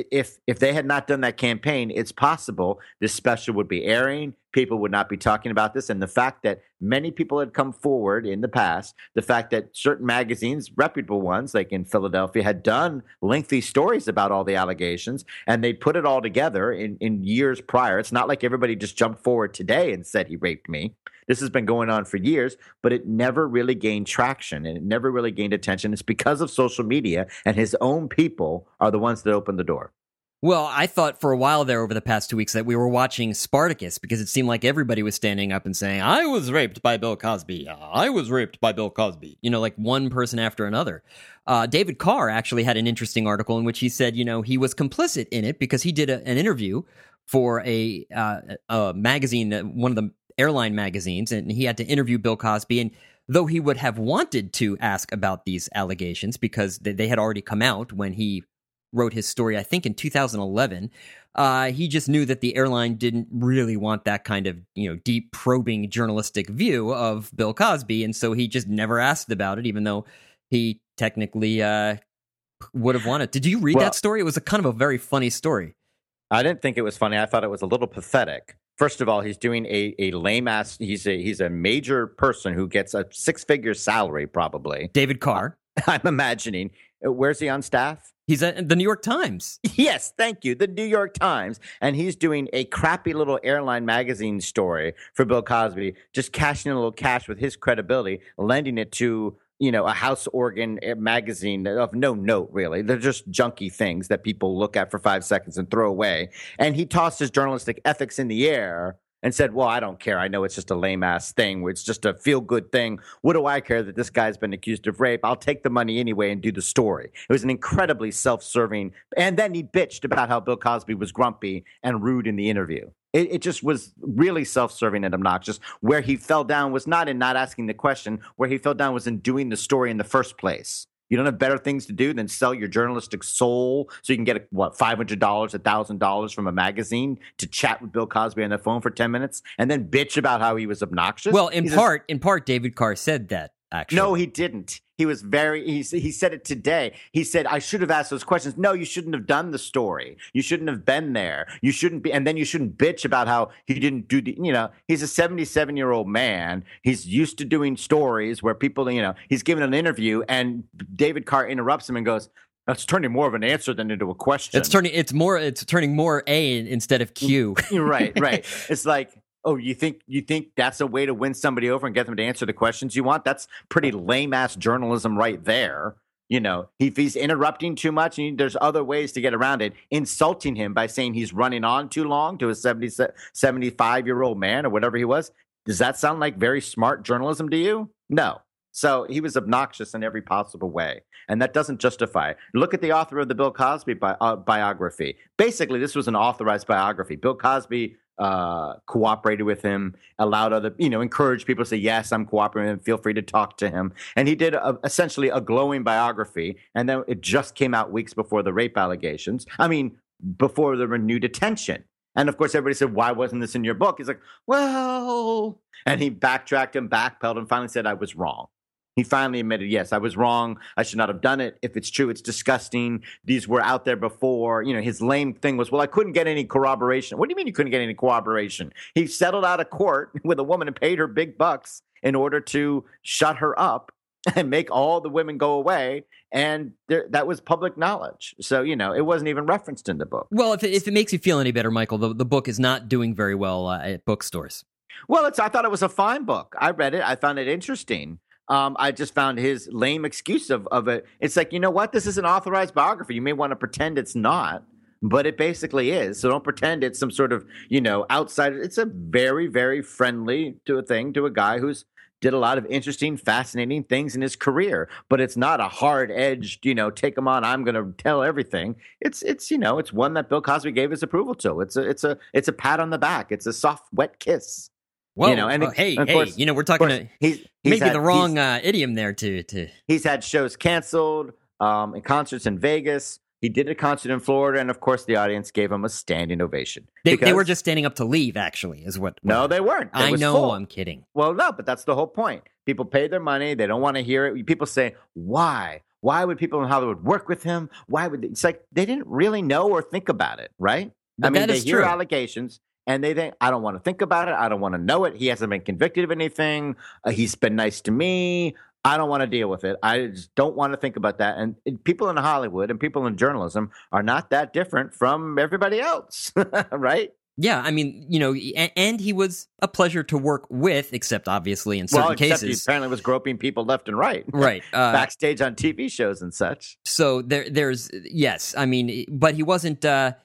they had not done that campaign, it's possible this special would be airing. People would not be talking about this. And the fact that many people had come forward in the past, the fact that certain magazines, reputable ones like in Philadelphia, had done lengthy stories about all the allegations, and they put it all together in years prior. It's not like everybody just jumped forward today and said he raped me. This has been going on for years, but it never really gained traction and it never really gained attention. It's because of social media, and his own people are the ones that opened the door. Well, I thought for a while there over the past 2 weeks that we were watching Spartacus, because it seemed like everybody was standing up and saying, I was raped by Bill Cosby. I was raped by Bill Cosby. Like one person after another. David Carr actually had an interesting article in which he said, he was complicit in it because he did an interview for a magazine, one of the airline magazines, and he had to interview Bill Cosby. And though he would have wanted to ask about these allegations because they had already come out when he wrote his story, I think in 2011, he just knew that the airline didn't really want that kind of, deep probing journalistic view of Bill Cosby. And so he just never asked about it, even though he technically would have wanted. Did you read that story? It was a kind of a very funny story. I didn't think it was funny. I thought it was a little pathetic. First of all, he's doing a lame ass. He's a major person who gets a 6-figure salary, probably. David Carr. I'm imagining. Where's he on staff? He's at the New York Times. Yes, thank you. The New York Times. And he's doing a crappy little airline magazine story for Bill Cosby, just cashing in a little cash with his credibility, lending it to, a house organ magazine of no note, really. They're just junky things that people look at for 5 seconds and throw away. And he tossed his journalistic ethics in the air and said, well, I don't care. I know it's just a lame-ass thing. It's just a feel-good thing. What do I care that this guy's been accused of rape? I'll take the money anyway and do the story. It was an incredibly self-serving. And then he bitched about how Bill Cosby was grumpy and rude in the interview. It just was really self-serving and obnoxious. Where he fell down was not in not asking the question. Where he fell down was in doing the story in the first place. You don't have better things to do than sell your journalistic soul so you can get, $500, $1,000 from a magazine to chat with Bill Cosby on the phone for 10 minutes and then bitch about how he was obnoxious? Well, in part, David Carr said that, actually. No, he didn't. He was he said it today. He said, I should have asked those questions. No, you shouldn't have done the story. You shouldn't have been there. You shouldn't be. And then you shouldn't bitch about how he didn't do he's a 77-year-old man. He's used to doing stories where people, he's giving an interview and David Carr interrupts him and goes, that's turning more of an answer than into a question. It's turning more A instead of Q. Right. It's like, oh, you think that's a way to win somebody over and get them to answer the questions you want? That's pretty lame-ass journalism right there. If he's interrupting too much, there's other ways to get around it. Insulting him by saying he's running on too long to a 75-year-old man or whatever he was. Does that sound like very smart journalism to you? No. So he was obnoxious in every possible way. And that doesn't justify it. Look at the author of the Bill Cosby biography. Basically, this was an authorized biography. Bill Cosby cooperated with him, allowed other, encouraged people to say, yes, I'm cooperating with him, feel free to talk to him. And he did essentially a glowing biography. And then it just came out weeks before the rape allegations. Before the renewed attention. And of course, everybody said, why wasn't this in your book? He's like, well, and he backtracked and backpedaled and finally said, I was wrong. He finally admitted, yes, I was wrong. I should not have done it. If it's true, it's disgusting. These were out there before. His lame thing was, well, I couldn't get any corroboration. What do you mean you couldn't get any corroboration? He settled out of court with a woman and paid her big bucks in order to shut her up and make all the women go away. And that was public knowledge. So, it wasn't even referenced in the book. Well, if it makes you feel any better, Michael, the book is not doing very well at bookstores. Well, I thought it was a fine book. I read it. I found it interesting. I just found his lame excuse of it. It's like, you know what? This is an authorized biography. You may want to pretend it's not, but it basically is. So don't pretend it's some sort of, outsider. It's a very, very friendly to a guy who's did a lot of interesting, fascinating things in his career. But it's not a hard-edged, take him on, I'm going to tell everything. It's one that Bill Cosby gave his approval to. It's a pat on the back. It's a soft, wet kiss. Well, hey, course, we're talking maybe the wrong idiom there to. He's had shows canceled, and concerts in Vegas. He did a concert in Florida, and of course, the audience gave him a standing ovation. They were just standing up to leave. Actually, is what? No, they weren't. I know. Full. I'm kidding. Well, no, but that's the whole point. People pay their money; they don't want to hear it. People say, "Why? Why would people in Hollywood work with him? Why would?" It's like they didn't really know or think about it, right? But they hear allegations. And they think, I don't want to think about it. I don't want to know it. He hasn't been convicted of anything. He's been nice to me. I don't want to deal with it. I just don't want to think about that. And people in Hollywood and people in journalism are not that different from everybody else, right? Yeah, I mean, and he was a pleasure to work with, except obviously in certain cases. He apparently was groping people left and right. Right. Backstage on TV shows and such. So there's, yes, I mean, but he wasn't...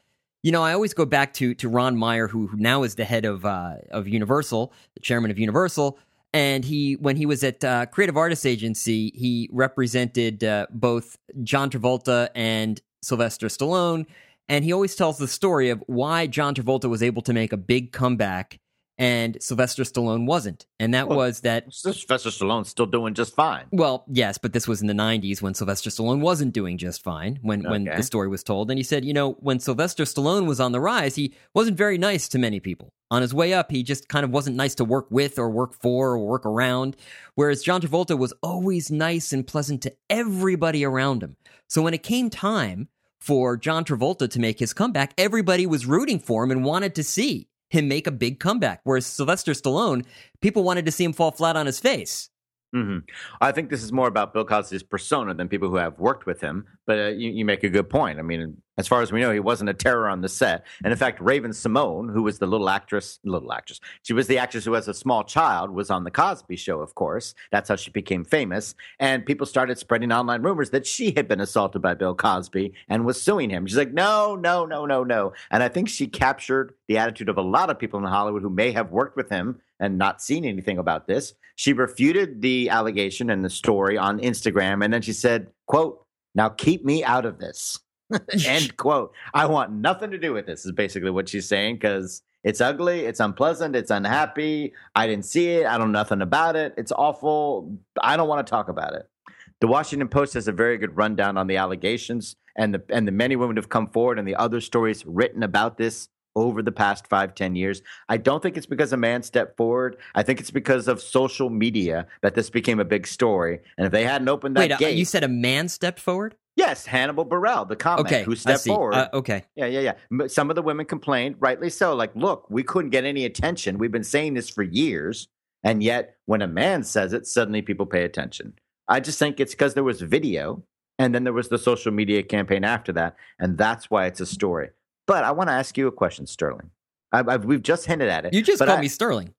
I always go back to Ron Meyer, who now is the head of Universal, the chairman of Universal, and when he was at Creative Artists Agency, he represented both John Travolta and Sylvester Stallone, and he always tells the story of why John Travolta was able to make a big comeback and Sylvester Stallone wasn't. And that was that... Sylvester Stallone's still doing just fine. Well, yes, but this was in the 90s when Sylvester Stallone wasn't doing just fine, when the story was told. And he said, when Sylvester Stallone was on the rise, he wasn't very nice to many people. On his way up, he just kind of wasn't nice to work with or work for or work around, whereas John Travolta was always nice and pleasant to everybody around him. So when it came time for John Travolta to make his comeback, everybody was rooting for him and wanted to see him make a big comeback, whereas Sylvester Stallone, people wanted to see him fall flat on his face. Mm-hmm. I think this is more about Bill Cosby's persona than people who have worked with him. But you make a good point. I mean, as far as we know, he wasn't a terror on the set. And in fact, Raven-Symoné, who was the little actress, she was the actress who, as a small child, was on the Cosby Show, of course. That's how she became famous. And people started spreading online rumors that she had been assaulted by Bill Cosby and was suing him. She's like, no. And I think she captured the attitude of a lot of people in Hollywood who may have worked with him and not seen anything about this. She refuted the allegation and the story on Instagram, and then she said, quote, "Now keep me out of this." End quote. I want nothing to do with this is basically what she's saying, because it's ugly, it's unpleasant, it's unhappy. I didn't see it. I don't know nothing about it. It's awful. I don't want to talk about it. The Washington Post has a very good rundown on the allegations and the many women who have come forward and the other stories written about this over the past 5-10 years. I don't think it's because a man stepped forward. I think it's because of social media that this became a big story. And if they hadn't opened that gate... you said a man stepped forward? Yes, Hannibal Burrell, the comic, who stepped forward. Okay. Yeah. But some of the women complained, rightly so, like, look, we couldn't get any attention. We've been saying this for years. And yet, when a man says it, suddenly people pay attention. I just think it's because there was video, and then there was the social media campaign after that, and that's why it's a story. But I want to ask you a question, Sterling. We've just hinted at it. You just called me Sterling.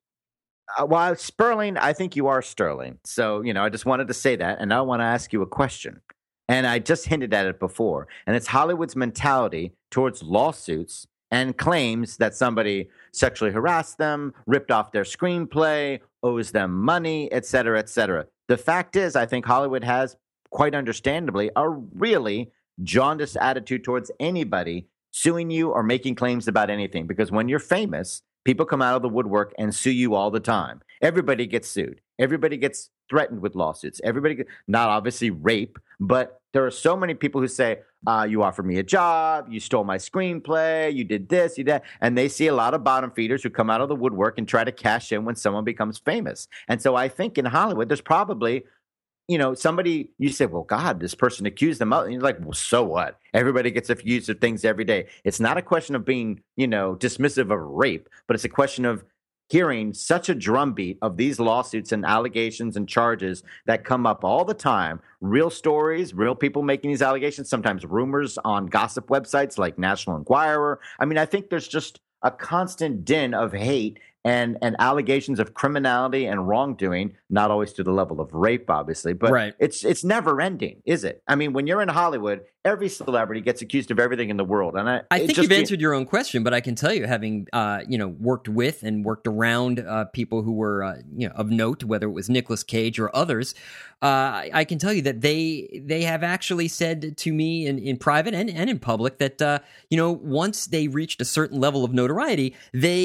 Well, Sperling, I think you are Sterling. So, I just wanted to say that, and I want to ask you a question. And I just hinted at it before, and it's Hollywood's mentality towards lawsuits and claims that somebody sexually harassed them, ripped off their screenplay, owes them money, et cetera, et cetera. The fact is, I think Hollywood has, quite understandably, a really jaundiced attitude towards anybody suing you or making claims about anything. Because when you're famous, people come out of the woodwork and sue you all the time. Everybody gets sued. Everybody gets threatened with lawsuits. Everybody, not obviously rape, but There are so many people who say, you offered me a job, you stole my screenplay, you did this, you did that. And they see a lot of bottom feeders who come out of the woodwork and try to cash in when someone becomes famous. And so I think in Hollywood, there's probably, somebody, you say, well, God, this person accused them of, and you're like, well, so what? Everybody gets accused of things every day. It's not a question of being, dismissive of rape, but it's a question of hearing such a drumbeat of these lawsuits and allegations and charges that come up all the time. Real stories, real people making these allegations, sometimes rumors on gossip websites like National Enquirer. I mean, I think there's just a constant din of hate and allegations of criminality and wrongdoing, not always to the level of rape, obviously, but Right. it's never ending, is it? I mean, when you're in Hollywood, every celebrity gets accused of everything in the world. And I think you've answered your own question, but I can tell you, having worked with and worked around people who were of note, whether it was Nicolas Cage or others, I can tell you that they have actually said to me in private and in public that once they reached a certain level of notoriety,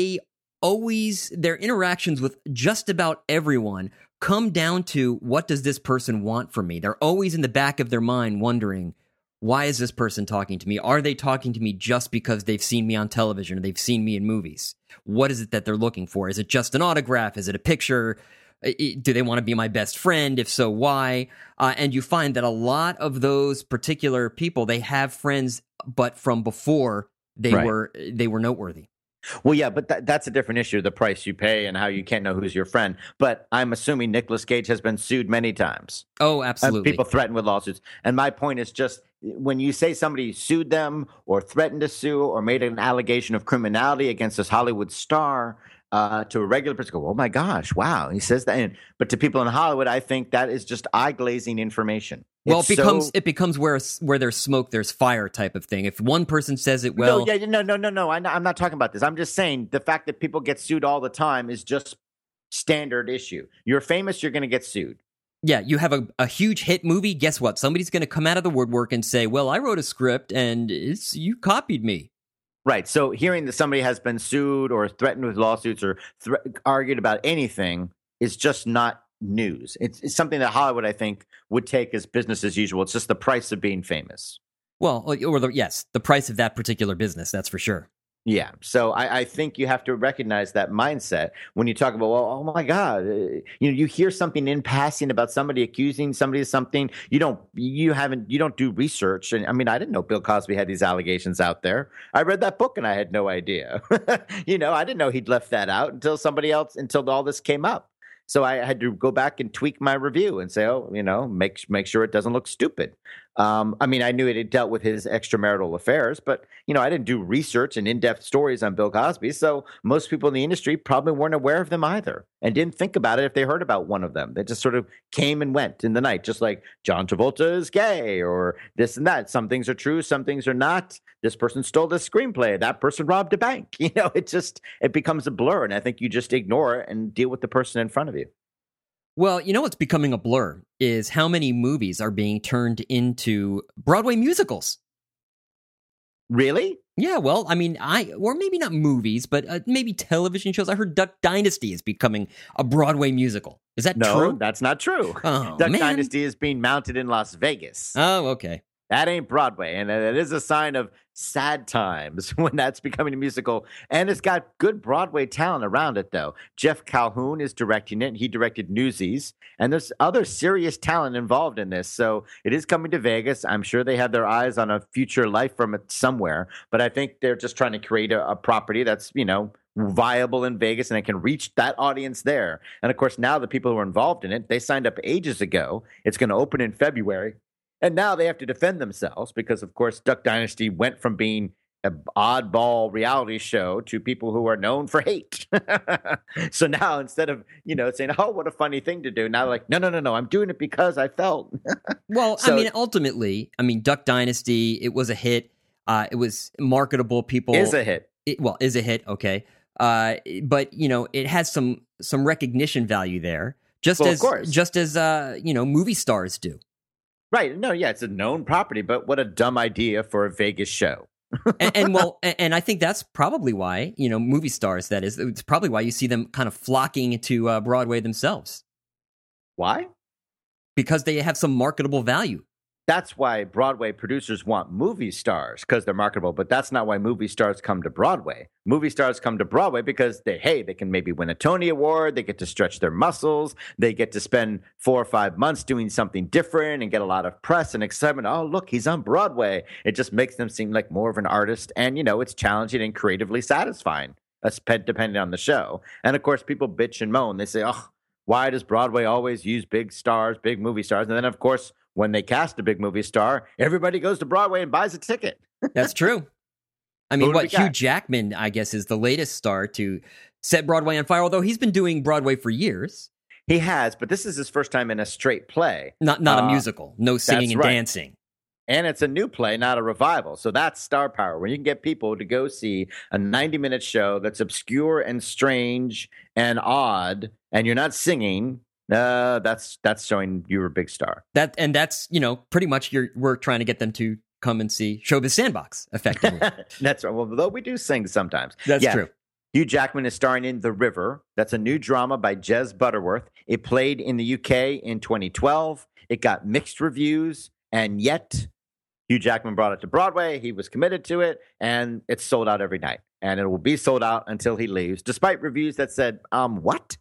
their interactions with just about everyone come down to, what does this person want from me? They're always in the back of their mind wondering, why is this person talking to me? Are they talking to me just because they've seen me on television or they've seen me in movies? What is it that they're looking for? Is it just an autograph? Is it a picture? Do they want to be my best friend? If so, why? And you find that a lot of those particular people, they have friends, but from before they were noteworthy. Well, yeah, but that's a different issue, the price you pay and how you can't know who's your friend. But I'm assuming Nicolas Cage has been sued many times. Oh, absolutely. People threaten with lawsuits. And my point is just, when you say somebody sued them or threatened to sue or made an allegation of criminality against this Hollywood star, to a regular person, go, oh my gosh, wow, he says that. But to people in Hollywood, I think that is just eye-glazing information. Well, it becomes where there's smoke, there's fire type of thing. If one person says it, well, no. I'm not talking about this. I'm just saying the fact that people get sued all the time is just standard issue. You're famous, you're going to get sued. Yeah, you have a huge hit movie. Guess what? Somebody's going to come out of the woodwork and say, well, I wrote a script and you copied me. Right. So hearing that somebody has been sued or threatened with lawsuits or argued about anything is just not news. It's something that Hollywood, I think, would take as business as usual. It's just the price of being famous. Well, the price of that particular business, that's for sure. Yeah. So I think you have to recognize that mindset when you talk about, well, oh my God, you hear something in passing about somebody accusing somebody of something. You don't do research. And I mean, I didn't know Bill Cosby had these allegations out there. I read that book and I had no idea. I didn't know he'd left that out until all this came up. So I had to go back and tweak my review and say, make sure it doesn't look stupid. I mean, I knew it had dealt with his extramarital affairs, but, I didn't do research and in-depth stories on Bill Cosby. So most people in the industry probably weren't aware of them either and didn't think about it if they heard about one of them. They just sort of came and went in the night, just like John Travolta is gay or this and that. Some things are true, some things are not. This person stole this screenplay. That person robbed a bank. It becomes a blur. And I think you just ignore it and deal with the person in front of you. Well, what's becoming a blur is how many movies are being turned into Broadway musicals. Really? Yeah, well, I mean, or maybe not movies, but maybe television shows. I heard Duck Dynasty is becoming a Broadway musical. Is that true? No, that's not true. Oh, Duck man. Dynasty is being mounted in Las Vegas. Oh, okay. That ain't Broadway, and it is a sign of sad times when that's becoming a musical. And it's got good Broadway talent around it, though. Jeff Calhoun is directing it. He directed Newsies, and there's other serious talent involved in this. So it is coming to Vegas. I'm sure they have their eyes on a future life from it somewhere, but I think they're just trying to create a property that's, viable in Vegas and it can reach that audience there. And of course, now the people who are involved in it, they signed up ages ago. It's going to open in February. And now they have to defend themselves because, of course, Duck Dynasty went from being an oddball reality show to people who are known for hate. So now instead of, saying, oh, what a funny thing to do, now they're like, no, I'm doing it because I felt. Well, ultimately, Duck Dynasty, it was a hit. It was marketable. People is a hit. Is a hit. Okay. But, it has some recognition value there, just as movie stars do. Right. No, yeah, it's a known property, but what a dumb idea for a Vegas show. and I think that's probably why, movie stars, that is, it's probably why you see them kind of flocking to Broadway themselves. Why? Because they have some marketable value. that's why Broadway producers want movie stars, because they're marketable. But that's not why movie stars come to Broadway. Movie stars come to Broadway because they can maybe win a Tony Award. They get to stretch their muscles. They get to spend 4 or 5 months doing something different and get a lot of press and excitement. Oh, look, he's on Broadway. It just makes them seem like more of an artist. And, it's challenging and creatively satisfying, depending on the show. And, of course, people bitch and moan. They say, oh, why does Broadway always use big stars, big movie stars? And then, of course, when they cast a big movie star, everybody goes to Broadway and buys a ticket. That's true. I mean, Hugh Jackman, I guess, is the latest star to set Broadway on fire, although he's been doing Broadway for years. He has, but this is his first time in a straight play. Not a musical. No singing and dancing. And it's a new play, not a revival. So that's star power, when you can get people to go see a 90-minute show that's obscure and strange and odd, and you're not singing. That's showing you're a big star. That's pretty much we're trying to get them to come and see Showbiz Sandbox, effectively. That's right. Well, though we do sing sometimes. That's true. Hugh Jackman is starring in The River. That's a new drama by Jez Butterworth. It played in the UK in 2012. It got mixed reviews, and yet Hugh Jackman brought it to Broadway. He was committed to it, and it's sold out every night. And it will be sold out until he leaves, despite reviews that said, what?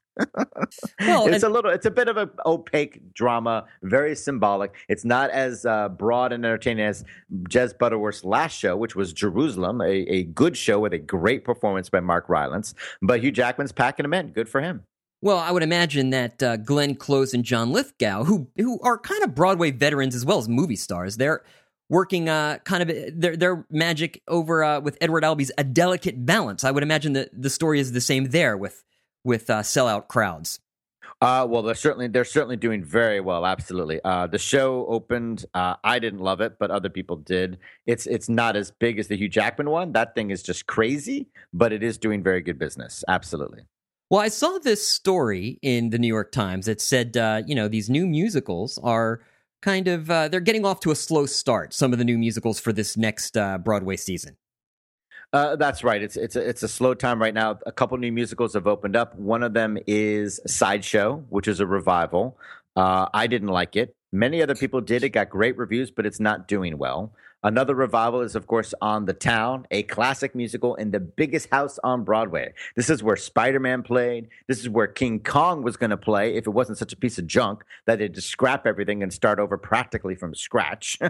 Well, it's a bit of an opaque drama, very symbolic. It's not as broad and entertaining as Jez Butterworth's last show, which was Jerusalem, a good show with a great performance by Mark Rylance. But Hugh Jackman's packing them in. Good for him. Well, I would imagine that Glenn Close and John Lithgow, who are kind of Broadway veterans as well as movie stars, they're working kind of their magic over with Edward Albee's A Delicate Balance. I would imagine that the story is the same there with sellout crowds. Well, they're certainly doing very well. Absolutely. The show opened. I didn't love it, but other people did. It's not as big as the Hugh Jackman one. That thing is just crazy, but it is doing very good business. Absolutely. Well, I saw this story in the New York Times that said, these new musicals are kind of they're getting off to a slow start. Some of the new musicals for this next Broadway season. That's right. It's a slow time right now. A couple new musicals have opened up. One of them is Sideshow, which is a revival. I didn't like it. Many other people did. It got great reviews, but it's not doing well. Another revival is, of course, On the Town, a classic musical in the biggest house on Broadway. This is where Spider-Man played. This is where King Kong was going to play if it wasn't such a piece of junk that they'd just scrap everything and start over practically from scratch.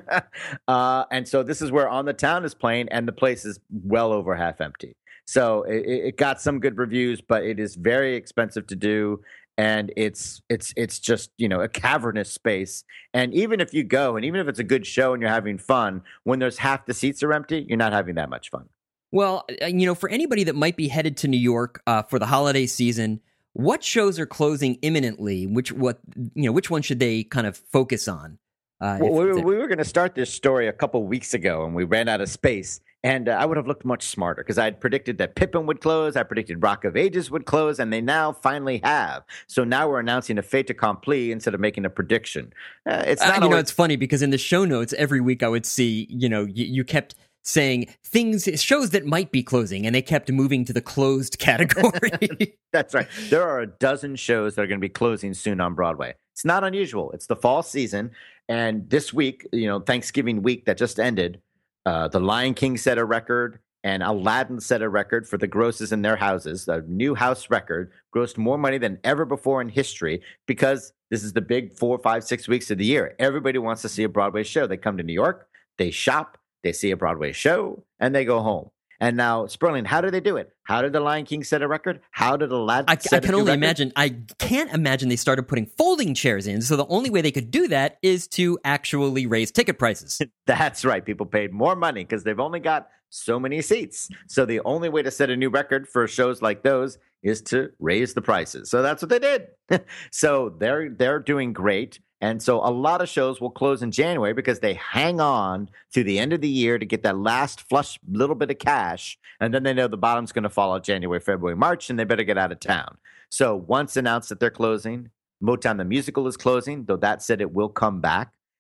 And so this is where On the Town is playing, and the place is well over half empty. So it got some good reviews, but it is very expensive to do. And it's just, a cavernous space. And even if you go, and even if it's a good show and you're having fun, when there's half the seats are empty, you're not having that much fun. Well, for anybody that might be headed to New York for the holiday season, what shows are closing imminently? Which one should they kind of focus on? We were going to start this story a couple weeks ago, and we ran out of space. And I would have looked much smarter because I had predicted that Pippin would close. I predicted Rock of Ages would close, and they now finally have. So now we're announcing a fait accompli instead of making a prediction. It's not. It's funny because in the show notes every week I would see, you kept saying shows that might be closing, and they kept moving to the closed category. That's right. There are a dozen shows that are going to be closing soon on Broadway. It's not unusual. It's the fall season, and this week, Thanksgiving week that just ended. The Lion King set a record, and Aladdin set a record for the grosses in their houses. The new house record grossed more money than ever before in history because this is the big 4, 5, 6 weeks of the year. Everybody wants to see a Broadway show. They come to New York, they shop, they see a Broadway show, and they go home. And now, Sperling, how did they do it? How did the Lion King set a record? How did Aladdin set a record? I can only imagine. I can't imagine they started putting folding chairs in. So the only way they could do that is to actually raise ticket prices. That's right. People paid more money because they've only got so many seats. So the only way to set a new record for shows like those is to raise the prices. So that's what they did. So they're doing great. And so a lot of shows will close in January because they hang on to the end of the year to get that last flush little bit of cash. And then they know the bottom's going to fall out January, February, March, and they better get out of town. So once announced that they're closing, Motown the Musical is closing, though that said it will come back.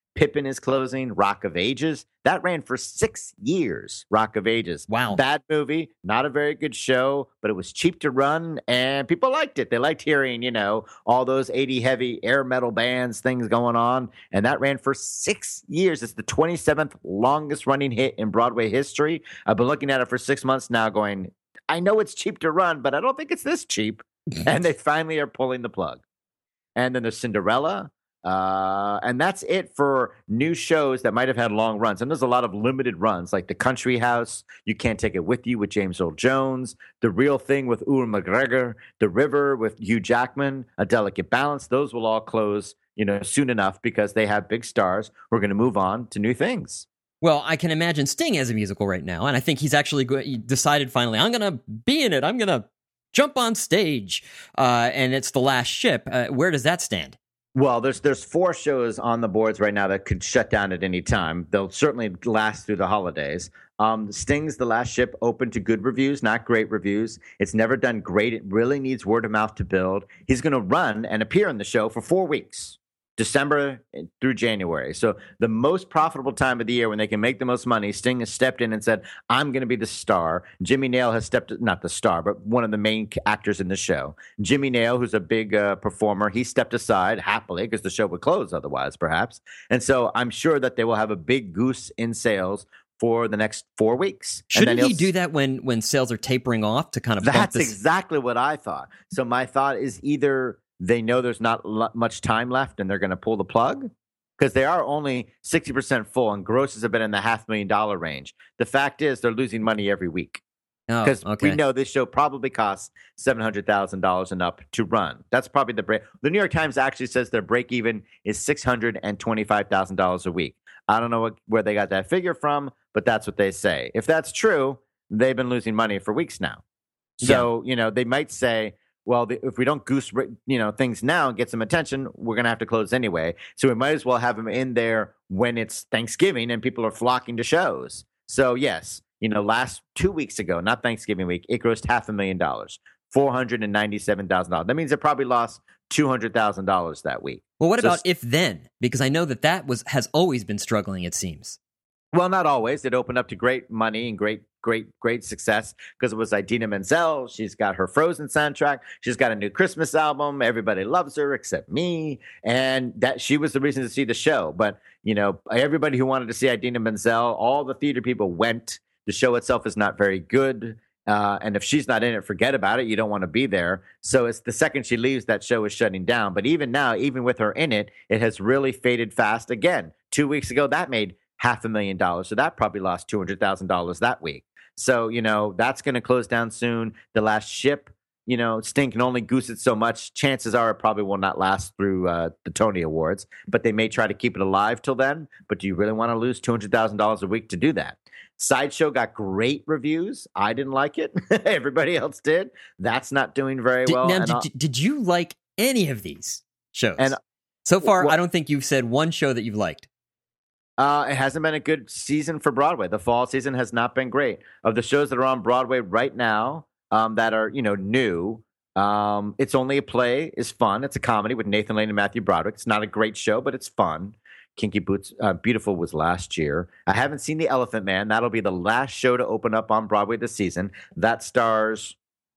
Pippin is closing. Rock of Ages. That ran for 6 years. Rock of Ages. Wow. Bad movie. Not a very good show, but it was cheap to run and people liked it. They liked hearing, all those 80 heavy air metal bands, things going on. And that ran for 6 years. It's the 27th longest running hit in Broadway history. I've been looking at it for 6 months now going, I know it's cheap to run, but I don't think it's this cheap. And they finally are pulling the plug. And then there's Cinderella. And that's it for new shows that might have had long runs. And there's a lot of limited runs, like The Country House, You Can't Take It With You with James Earl Jones, The Real Thing with Ewan McGregor, The River with Hugh Jackman, A Delicate Balance. Those will all close, soon enough because they have big stars. We're going to move on to new things. Well, I can imagine Sting has a musical right now, and I think he's actually he decided finally, I'm going to be in it. I'm going to jump on stage, and it's The Last Ship. Where does that stand? Well, there's 4 shows on the boards right now that could shut down at any time. They'll certainly last through the holidays. Sting's The Last Ship opened to good reviews, not great reviews. It's never done great. It really needs word of mouth to build. He's going to run and appear in the show for 4 weeks. December through January. So the most profitable time of the year when they can make the most money, Sting has stepped in and said, I'm going to be the star. Jimmy Nail has not the star, but one of the main actors in the show. Jimmy Nail, who's a big performer, he stepped aside happily because the show would close otherwise, perhaps. And so I'm sure that they will have a big goose in sales for the next 4 weeks. Shouldn't he do that when sales are tapering off to kind of That's exactly what I thought. So my thought is either they know there's not much time left and they're going to pull the plug because they are only 60% full and grosses have been in the $500,000 range. The fact is they're losing money every week because we know this show probably costs $700,000 and up to run. That's probably the break. The New York Times actually says their break even is $625,000 a week. I don't know where they got that figure from, but that's what they say. If that's true, they've been losing money for weeks now. So, they might say, well, if we don't goose, things now and get some attention, we're going to have to close anyway. So we might as well have them in there when it's Thanksgiving and people are flocking to shows. So yes, last 2 weeks ago, not Thanksgiving week, it grossed $500,000, $497,000. That means it probably lost $200,000 that week. Well, what about If Then? Because I know that has always been struggling, it seems. Well, not always. It opened up to great money and great success because it was Idina Menzel. She's got her Frozen soundtrack. She's got a new Christmas album. Everybody loves her except me. And that she was the reason to see the show. But, everybody who wanted to see Idina Menzel, all the theater people went. The show itself is not very good. And if she's not in it, forget about it. You don't want to be there. So it's the second she leaves, that show is shutting down. But even now, even with her in it, it has really faded fast again. 2 weeks ago, that made $500,000. So that probably lost $200,000 that week. So, that's going to close down soon. The Last Ship, Sting can only goose it so much. Chances are it probably will not last through the Tony Awards, but they may try to keep it alive till then. But do you really want to lose $200,000 a week to do that? Sideshow got great reviews. I didn't like it. Everybody else did. That's not doing very well. Now, did you like any of these shows? And so far, I don't think you've said one show that you've liked. It hasn't been a good season for Broadway. The fall season has not been great. Of the shows that are on Broadway right now that are, new, It's Only a Play is fun. It's a comedy with Nathan Lane and Matthew Broderick. It's not a great show, but it's fun. Kinky Boots, Beautiful was last year. I haven't seen The Elephant Man. That'll be the last show to open up on Broadway this season. That stars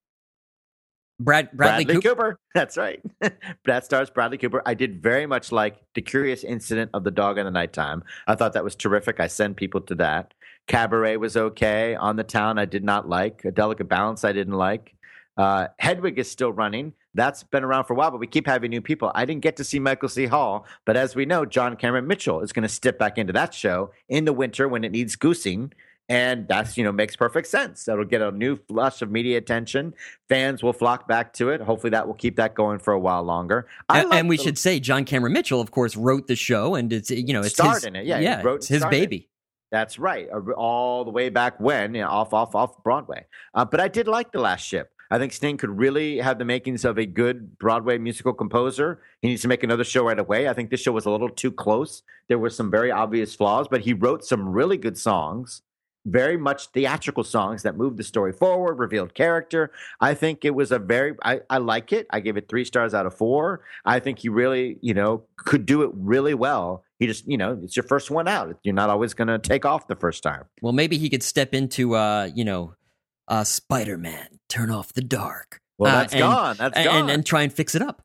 Bradley Cooper. That's right. That stars Bradley Cooper. I did very much like The Curious Incident of the Dog in the Nighttime. I thought that was terrific. I send people to that. Cabaret was okay. On the Town, I did not like. A Delicate Balance, I didn't like. Hedwig is still running. That's been around for a while, but we keep having new people. I didn't get to see Michael C. Hall, but as we know, John Cameron Mitchell is going to step back into that show in the winter when it needs goosing. And that's, makes perfect sense. That'll get a new flush of media attention. Fans will flock back to it. Hopefully that will keep that going for a while longer. And we should say John Cameron Mitchell, of course, wrote the show, and it's starred in it. Yeah, it's his baby. That's right. All the way back when, off Broadway. But I did like The Last Ship. I think Sting could really have the makings of a good Broadway musical composer. He needs to make another show right away. I think this show was a little too close. There were some very obvious flaws, but he wrote some really good songs, very much theatrical songs that moved the story forward, revealed character. I think it was I like it. I gave it 3 stars out of 4. I think he really, could do it really well He just, it's your first one out. You're not always going to take off the first time. Well, maybe he could step into, Spider-Man, turn off the dark. Well, that's gone. That's gone. And try and fix it up.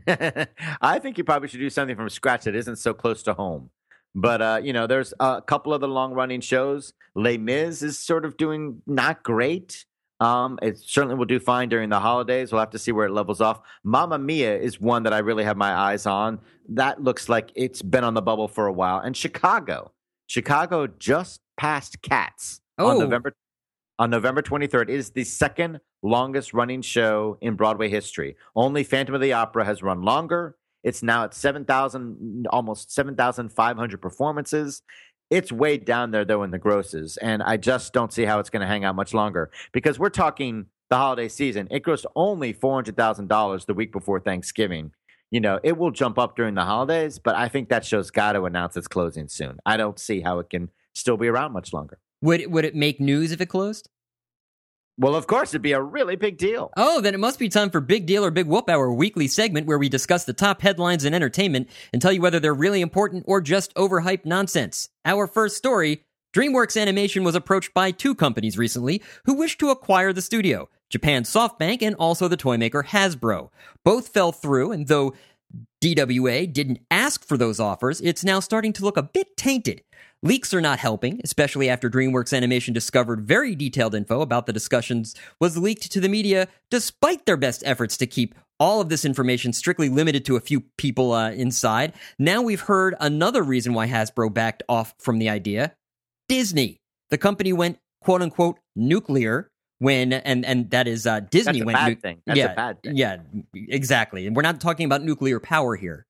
I think you probably should do something from scratch that isn't so close to home. But, there's a couple of the long-running shows. Les Mis is sort of doing not great. It certainly will do fine during the holidays. We'll have to see where it levels off. Mamma Mia is one that I really have my eyes on. That looks like it's been on the bubble for a while. And Chicago just passed Cats on November 23rd. It is the second longest running show in Broadway history. Only Phantom of the Opera has run longer. It's now at almost 7,500 performances. It's way down there, though, in the grosses, and I just don't see how it's going to hang out much longer because we're talking the holiday season. It grossed only $400,000 the week before Thanksgiving. It will jump up during the holidays, but I think that show's got to announce its closing soon. I don't see how it can still be around much longer. Would it make news if it closed? Well, of course, it'd be a really big deal. Oh, then it must be time for Big Deal or Big Whoop, our weekly segment where we discuss the top headlines in entertainment and tell you whether they're really important or just overhyped nonsense. Our first story, DreamWorks Animation was approached by two companies recently who wished to acquire the studio, Japan's SoftBank and also the toy maker Hasbro. Both fell through, and though DWA didn't ask for those offers, it's now starting to look a bit tainted. Leaks are not helping, especially after DreamWorks Animation discovered very detailed info about the discussions was leaked to the media despite their best efforts to keep all of this information strictly limited to a few people inside. Now we've heard another reason why Hasbro backed off from the idea. Disney. The company went, quote-unquote, nuclear when, and that is Disney went... That's a bad thing. That's a bad thing. Yeah, exactly. And we're not talking about nuclear power here.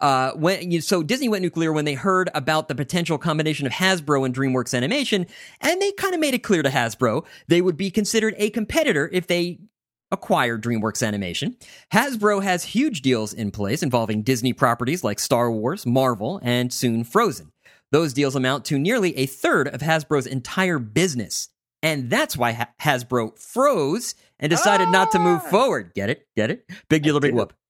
So Disney went nuclear when they heard about the potential combination of Hasbro and DreamWorks Animation, and they kind of made it clear to Hasbro they would be considered a competitor if they acquired DreamWorks Animation. Hasbro has huge deals in place involving Disney properties like Star Wars, Marvel, and soon Frozen. Those deals amount to nearly a third of Hasbro's entire business. And that's why Hasbro froze and decided not to move forward. Get it? Get it? Big deal or big whoop?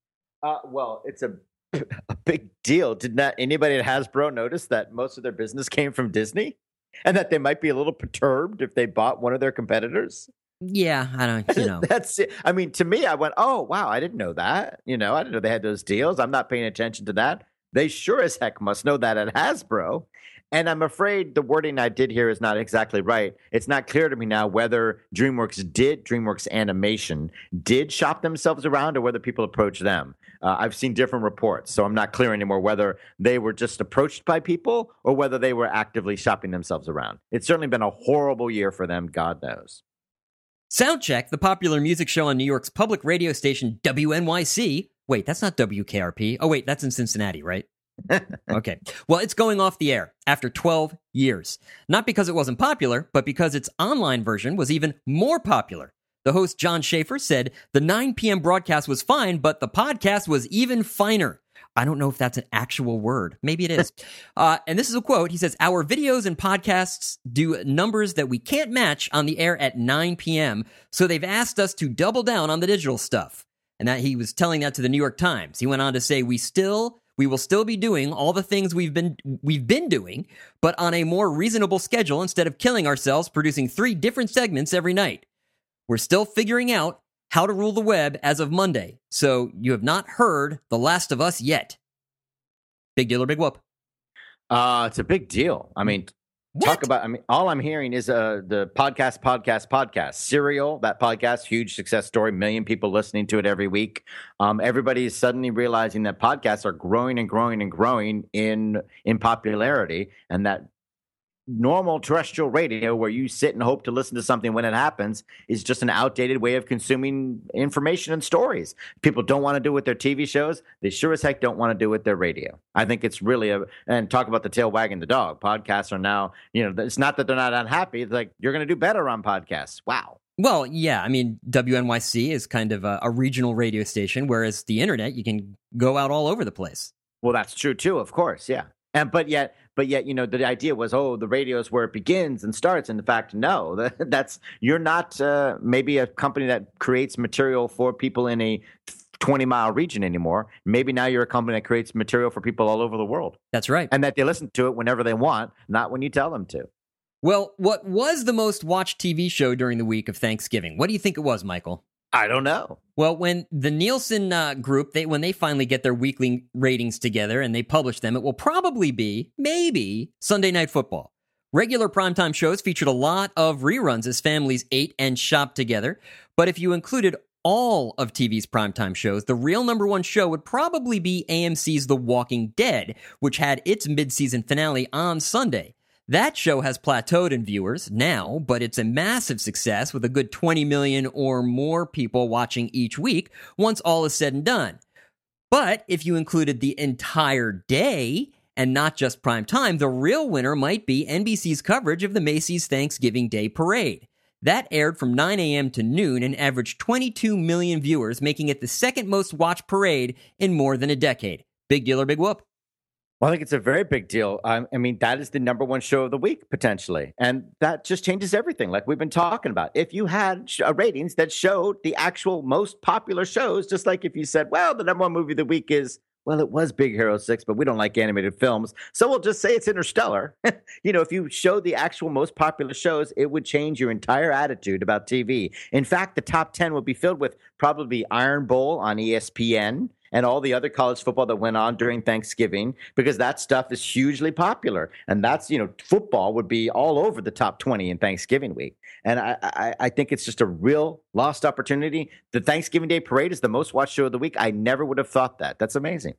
Well, it's a big deal. Did not anybody at Hasbro notice that most of their business came from Disney? And that they might be a little perturbed if they bought one of their competitors? Yeah, I don't, That's it. I mean, to me, I went, oh, wow, I didn't know that. I didn't know they had those deals. I'm not paying attention to that. They sure as heck must know that at Hasbro. And I'm afraid the wording I did here is not exactly right. It's not clear to me now whether DreamWorks Animation did shop themselves around or whether people approached them. I've seen different reports, so I'm not clear anymore whether they were just approached by people or whether they were actively shopping themselves around. It's certainly been a horrible year for them, God knows. Soundcheck, the popular music show on New York's public radio station WNYC. Wait, that's not WKRP. Oh, wait, that's in Cincinnati, right? Okay. Well, it's going off the air after 12 years. Not because it wasn't popular, but because its online version was even more popular. The host, John Schaefer, said the 9 p.m. broadcast was fine, but the podcast was even finer. I don't know if that's an actual word. Maybe it is. And this is a quote. He says, our videos and podcasts do numbers that we can't match on the air at 9 p.m., so they've asked us to double down on the digital stuff. And that he was telling that to the New York Times. He went on to say, we will still be doing all the things we've been doing, but on a more reasonable schedule instead of killing ourselves producing 3 different segments every night. We're still figuring out how to rule the web as of Monday, so you have not heard The Last of Us yet. Big deal or big whoop? It's a big deal. I mean, all I'm hearing is the podcast. Serial, that podcast, huge success story, million people listening to it every week. Everybody is suddenly realizing that podcasts are growing and growing and growing in popularity, and that normal terrestrial radio where you sit and hope to listen to something when it happens is just an outdated way of consuming information and stories. People don't want to do it with their TV shows. They sure as heck don't want to do it with their radio. I think it's really and talk about the tail wagging the dog. Podcasts are now, it's not that they're not unhappy. It's like, you're going to do better on podcasts. Wow. Well, yeah, I mean, WNYC is kind of a regional radio station, whereas the internet, you can go out all over the place. Well, that's true too, of course, yeah. But yet, the idea was, the radio is where it begins and starts. And in fact, no, you're not maybe a company that creates material for people in a 20-mile region anymore. Maybe now you're a company that creates material for people all over the world. That's right. And that they listen to it whenever they want, not when you tell them to. Well, what was the most watched TV show during the week of Thanksgiving? What do you think it was, Michael? I don't know. Well, when the Nielsen group, when they finally get their weekly ratings together and they publish them, it will probably be, maybe, Sunday Night Football. Regular primetime shows featured a lot of reruns as families ate and shopped together. But if you included all of TV's primetime shows, the real number one show would probably be AMC's The Walking Dead, which had its mid-season finale on Sunday. That show has plateaued in viewers now, but it's a massive success with a good 20 million or more people watching each week once all is said and done. But if you included the entire day and not just prime time, the real winner might be NBC's coverage of the Macy's Thanksgiving Day Parade. That aired from 9 a.m. to noon and averaged 22 million viewers, making it the second most watched parade in more than a decade. Big deal or big whoop? Well, I think it's a very big deal. I mean, that is the number one show of the week, potentially. And that just changes everything, like we've been talking about. If you had ratings that showed the actual most popular shows, just like if you said, well, the number one movie of the week is, well, it was Big Hero 6, but we don't like animated films, so we'll just say it's Interstellar. If you showed the actual most popular shows, it would change your entire attitude about TV. In fact, the top 10 would be filled with probably Iron Bowl on ESPN, and all the other college football that went on during Thanksgiving, because that stuff is hugely popular. And that's, football would be all over the top 20 in Thanksgiving week. And I think it's just a real lost opportunity. The Thanksgiving Day Parade is the most watched show of the week. I never would have thought that. That's amazing.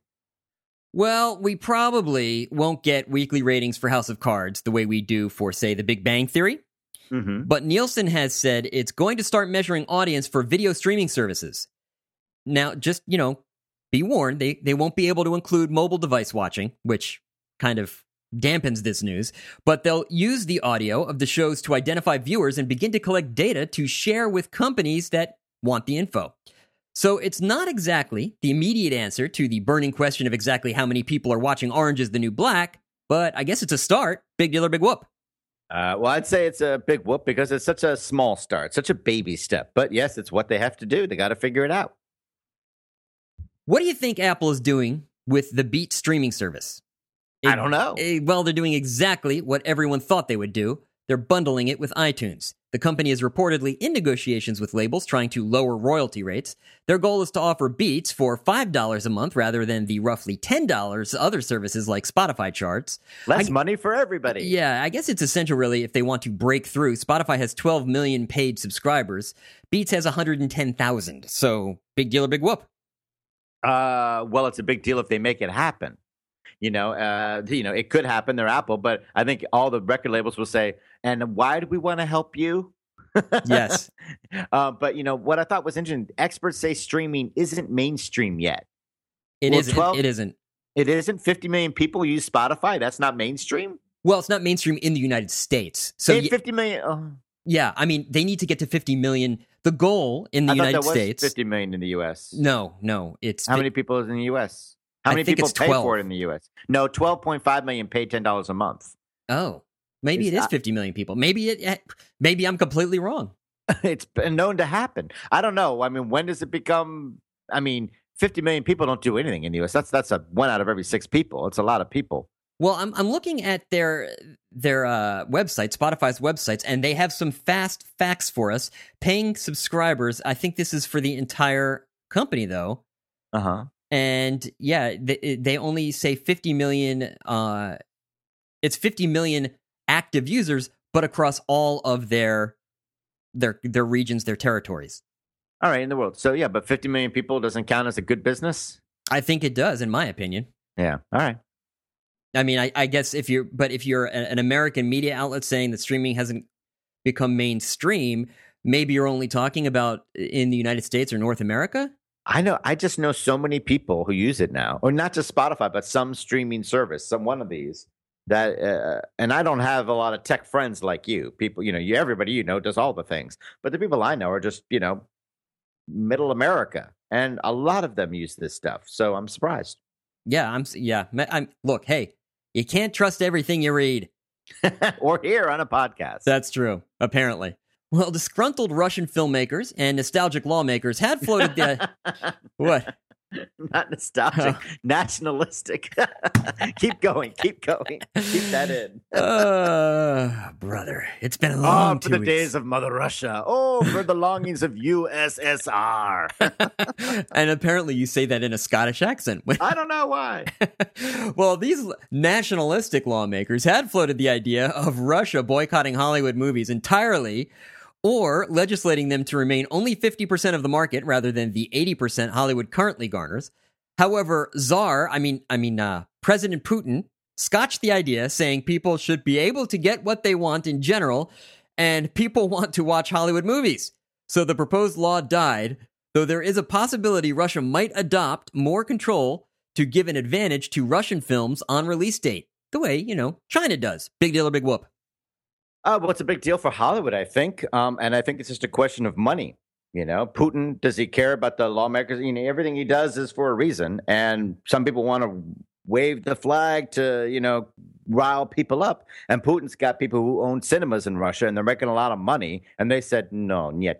Well, we probably won't get weekly ratings for House of Cards the way we do for, say, The Big Bang Theory. Mm-hmm. But Nielsen has said it's going to start measuring audience for video streaming services. Now, just, be warned, they won't be able to include mobile device watching, which kind of dampens this news, but they'll use the audio of the shows to identify viewers and begin to collect data to share with companies that want the info. So it's not exactly the immediate answer to the burning question of exactly how many people are watching Orange is the New Black, but I guess it's a start. Big deal or big whoop? Well, I'd say it's a big whoop because it's such a small start, such a baby step. But yes, it's what they have to do. They got to figure it out. What do you think Apple is doing with the Beat streaming service? I don't know. Well, they're doing exactly what everyone thought they would do. They're bundling it with iTunes. The company is reportedly in negotiations with labels trying to lower royalty rates. Their goal is to offer Beats for $5 a month rather than the roughly $10 other services like Spotify charge. Less money for everybody. Yeah, I guess it's essential, really, if they want to break through. Spotify has 12 million paid subscribers. Beats has 110,000. So, big deal or big whoop? Well, it's a big deal if they make it happen. It could happen. They're Apple, but I think all the record labels will say, and why do we want to help you? Yes. But, what I thought was interesting, experts say streaming isn't mainstream yet. It isn't. It isn't? 50 million people use Spotify? That's not mainstream? Well, it's not mainstream in the United States. So 50 million? Oh. Yeah, I mean, they need to get to 50 million. The goal in the United States. 50 million in the U.S. No, it's how many people is in the U.S.? How many people pay for it in the U.S.? No, 12.5 million pay $10 a month. Oh, maybe it is 50 million people. Maybe I'm completely wrong. It's been known to happen. I don't know. I mean, when does it become? 50 million people don't do anything in the U.S. That's a 1 out of every 6 people. It's a lot of people. Well, I'm looking at their website, Spotify's websites, and they have some fast facts for us. Paying subscribers, I think this is for the entire company, though. Uh-huh. And yeah, they only say 50 million. It's 50 million active users, but across all of their regions, their territories. All right, in the world. So yeah, but 50 million people doesn't count as a good business? I think it does, in my opinion. Yeah. All right. I mean, I guess if you're an American media outlet saying that streaming hasn't become mainstream, maybe you're only talking about in the United States or North America. I know. I just know so many people who use it now, or not just Spotify, but some streaming service, some one of these that. And I don't have a lot of tech friends like you. People, everybody does all the things, but the people I know are just middle America, and a lot of them use this stuff. So I'm surprised. Yeah, I'm look, hey. You can't trust everything you read. Or hear on a podcast. That's true, apparently. Well, disgruntled Russian filmmakers and nostalgic lawmakers had floated the what? Not nostalgic, nationalistic. Keep going. Keep that in. Brother, it's been a long for 2 the weeks. days of Mother Russia. Oh, for the longings of USSR. And apparently you say that in a Scottish accent. I don't know why. Well, these nationalistic lawmakers had floated the idea of Russia boycotting Hollywood movies entirely, or legislating them to remain only 50% of the market rather than the 80% Hollywood currently garners. However, President Putin scotched the idea, saying people should be able to get what they want in general, and people want to watch Hollywood movies. So the proposed law died, though there is a possibility Russia might adopt more control to give an advantage to Russian films on release date, the way, China does. Big deal or big whoop? Well, it's a big deal for Hollywood, I think. And I think it's just a question of money. Putin, does he care about the lawmakers? Everything he does is for a reason. And some people want to wave the flag to, rile people up. And Putin's got people who own cinemas in Russia, and they're making a lot of money. And they said, no, niet.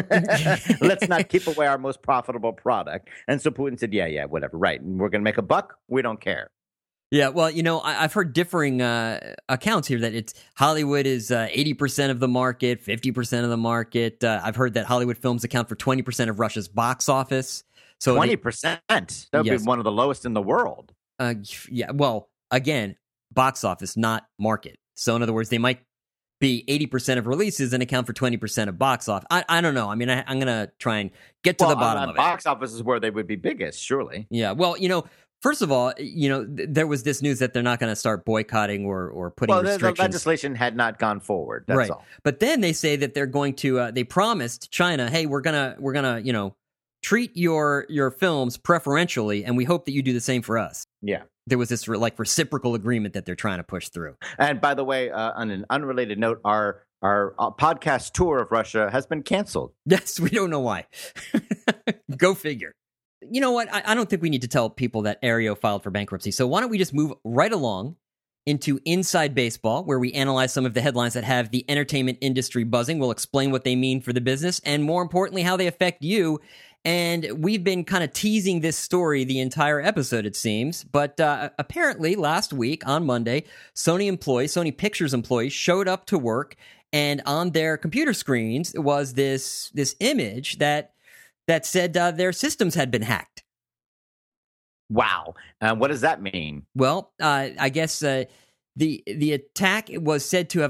Let's not keep away our most profitable product. And so Putin said, yeah, whatever. Right. And we're going to make a buck. We don't care. Yeah, well, I've heard differing accounts here that it's Hollywood is 80% of the market, 50% of the market. I've heard that Hollywood films account for 20% of Russia's box office. So 20%? That would be one of the lowest in the world. Yeah, well, again, box office, not market. So in other words, they might be 80% of releases and account for 20% of box office. I don't know. I mean, I'm going to try and get to the bottom of it. Box office is where they would be biggest, surely. Yeah, well, first of all, there was this news that they're not going to start boicotting or putting restrictions. The legislation had not gone forward. That's all. But then they say that they're going to. They promised China, hey, we're gonna treat your films preferentially, and we hope that you do the same for us. Yeah. There was this reciprocal agreement that they're trying to push through. And by the way, on an unrelated note, our podcast tour of Russia has been canceled. Yes, we don't know why. Go figure. You know what? I don't think we need to tell people that Aereo filed for bankruptcy. So why don't we just move right along into Inside Baseball, where we analyze some of the headlines that have the entertainment industry buzzing. We'll explain what they mean for the business and, more importantly, how they affect you. And we've been kind of teasing this story the entire episode, it seems. But apparently last week on Monday, Sony Pictures employees showed up to work, and on their computer screens was this image that said their systems had been hacked. Wow. What does that mean? Well, I guess the attack was said to have,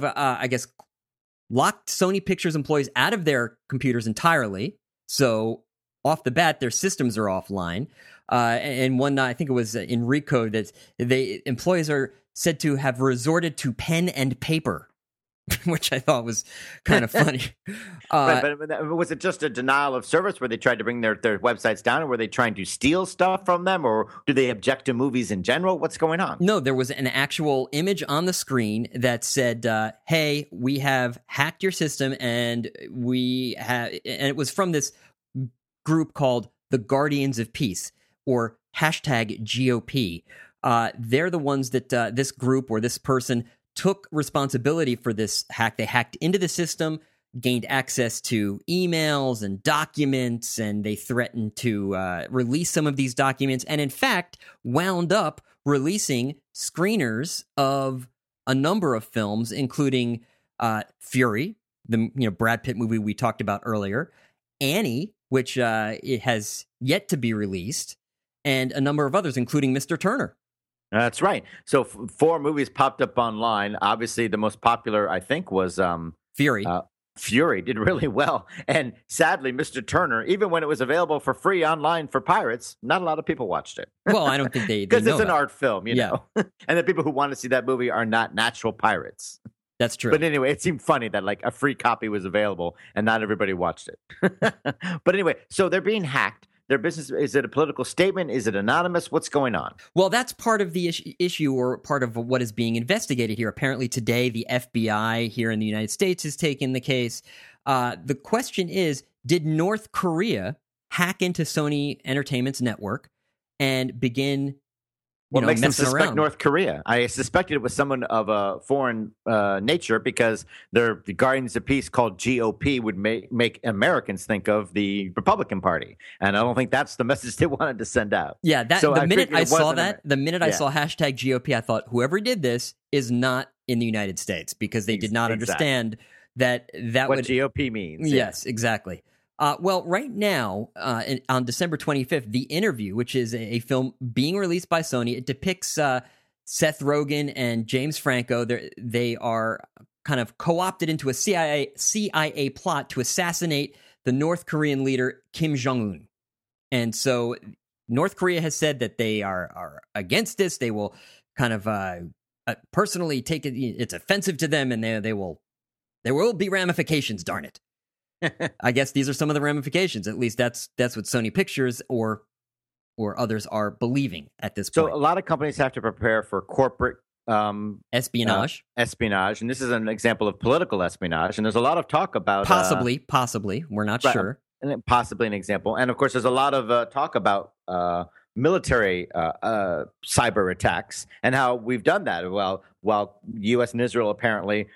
locked Sony Pictures employees out of their computers entirely. So off the bat, their systems are offline. And one, I think it was Enrico, that employees are said to have resorted to pen and paper, which I thought was kind of funny. But was it just a denial of service where they tried to bring their websites down, or were they trying to steal stuff from them, or do they object to movies in general? What's going on? No, there was an actual image on the screen that said, hey, we have hacked your system, and it was from this group called the Guardians of Peace, or hashtag GOP. They're the ones that this group or this person took responsibility for this hack. They hacked into the system, gained access to emails and documents, and they threatened to release some of these documents, and in fact wound up releasing screeners of a number of films, including Fury, the Brad Pitt movie we talked about earlier, Annie, which it has yet to be released, and a number of others, including Mr. Turner. That's right. So 4 movies popped up online. Obviously, the most popular, I think, was Fury. Fury did really well. And sadly, Mr. Turner, even when it was available for free online for pirates, not a lot of people watched it. Well, I don't think they because know it's an art film, you know. And the people who want to see that movie are not natural pirates. That's true. But anyway, it seemed funny that like a free copy was available and not everybody watched it. But anyway, so they're being hacked. Their business, is it a political statement? Is it anonymous? What's going on? Well, that's part of the issue, or part of what is being investigated here. Apparently today, the FBI here in the United States has taken the case. The question is, did North Korea hack into Sony Entertainment's network and begin What makes them messing suspect around. North Korea? I suspected it was someone of a foreign nature because the Guardians of Peace called GOP would make Americans think of the Republican Party, and I don't think that's the message they wanted to send out. Yeah, So the minute figured I it saw wasn't that, the minute I yeah. saw hashtag GOP, I thought whoever did this is not in the United States because they did not Exactly. understand that what would. GOP means. Yes, exactly. Well, right now, on December 25th, The Interview, which is a film being released by Sony, it depicts Seth Rogen and James Franco. They are kind of co-opted into a CIA plot to assassinate the North Korean leader Kim Jong-un. And so North Korea has said that they are against this. They will kind of personally take it. It's offensive to them, and there will be ramifications, darn it. I guess these are some of the ramifications. At least that's what Sony Pictures or others are believing at this point. So a lot of companies have to prepare for corporate Espionage, espionage, and this is an example of political espionage. And there's a lot of talk about possibly. We're not right, sure. and then possibly an example. And of course, there's a lot of talk about military cyber attacks and how we've done that. Well, while U.S. and Israel apparently,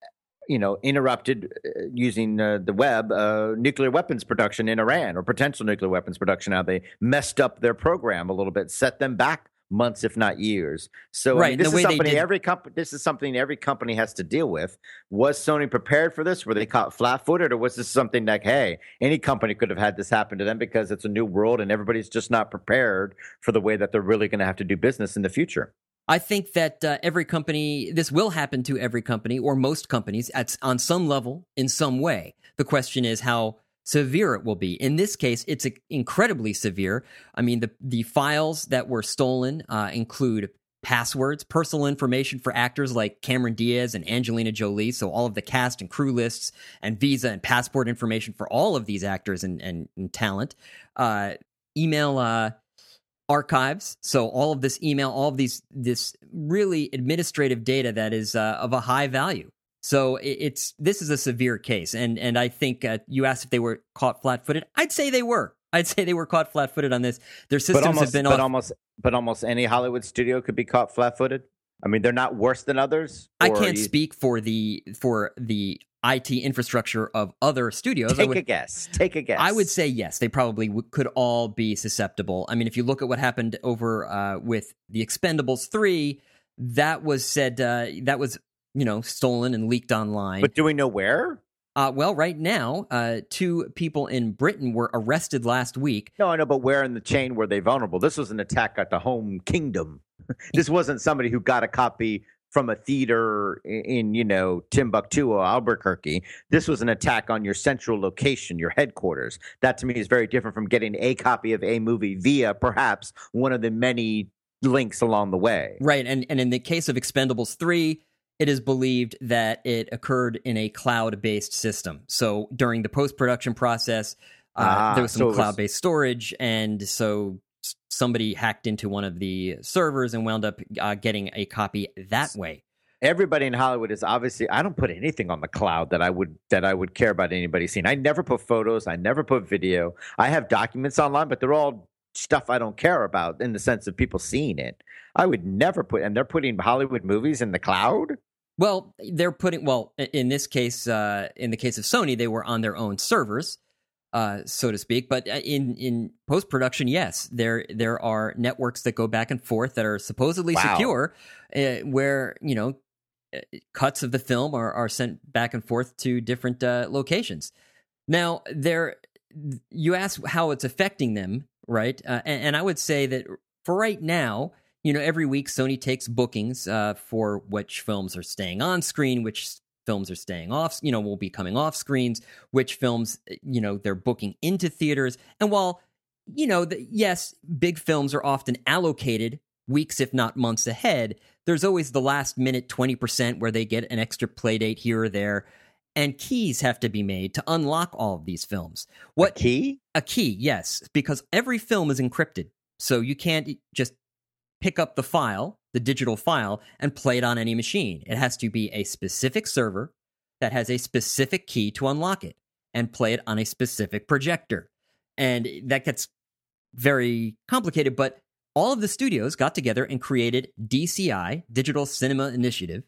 interrupted using the web nuclear weapons production in Iran or potential nuclear weapons production. How they messed up their program a little bit, set them back months, if not years. So right, I mean, this is something every company has to deal with. Was Sony prepared for this? Were they caught flat-footed, or was this something like, hey, any company could have had this happen to them because it's a new world and everybody's just not prepared for the way that they're really going to have to do business in the future? I think that every company, this will happen to every company or most companies on some level, in some way. The question is how severe it will be. In this case, it's incredibly severe. I mean, the files that were stolen include passwords, personal information for actors like Cameron Diaz and Angelina Jolie, so all of the cast and crew lists and visa and passport information for all of these actors and talent. Email archives, so all of this email, all of this really administrative data that is of a high value. So this is a severe case, and I think you asked if they were caught flat-footed. I'd say they were. I'd say they were caught flat-footed on this. Their systems have been off. But almost any Hollywood studio could be caught flat-footed. I mean, they're not worse than others. I can't speak for the IT infrastructure of other studios. Take a guess. I would say yes. They probably could all be susceptible. I mean, if you look at what happened over with the Expendables 3, that was said that was stolen and leaked online. But do we know where? Well, right now, 2 people in Britain were arrested last week. No, I know, but where in the chain were they vulnerable? This was an attack at the home kingdom. This wasn't somebody who got a copy from a theater in Timbuktu or Albuquerque. This was an attack on your central location, your headquarters. That to me is very different from getting a copy of a movie via perhaps one of the many links along the way. Right, and in the case of Expendables 3, it is believed that it occurred in a cloud-based system. So during the post-production process, there was some cloud-based storage, and so somebody hacked into one of the servers and wound up getting a copy that way. Everybody in Hollywood is obviously. I don't put anything on the cloud that I would care about anybody seeing. I never put photos. I never put video. I have documents online, but they're all stuff I don't care about in the sense of people seeing it. I would never put, and they're putting Hollywood movies in the cloud. Well, they're putting. Well, in this case, in the case of Sony, they were on their own servers. So to speak, but in post production, yes, there are networks that go back and forth that are supposedly secure, where cuts of the film are sent back and forth to different locations. Now, you ask how it's affecting them, right? And I would say that for right now, every week Sony takes bookings for which films are staying on screen, which films are staying off, will be coming off screens, which films, they're booking into theaters. And while, yes, big films are often allocated weeks, if not months ahead, there's always the last minute 20% where they get an extra play date here or there. And keys have to be made to unlock all of these films. A key? A key, yes, because every film is encrypted. So you can't just pick up the file, the digital file, and play it on any machine. It has to be a specific server that has a specific key to unlock it and play it on a specific projector. And that gets very complicated, but all of the studios got together and created DCI, Digital Cinema Initiative,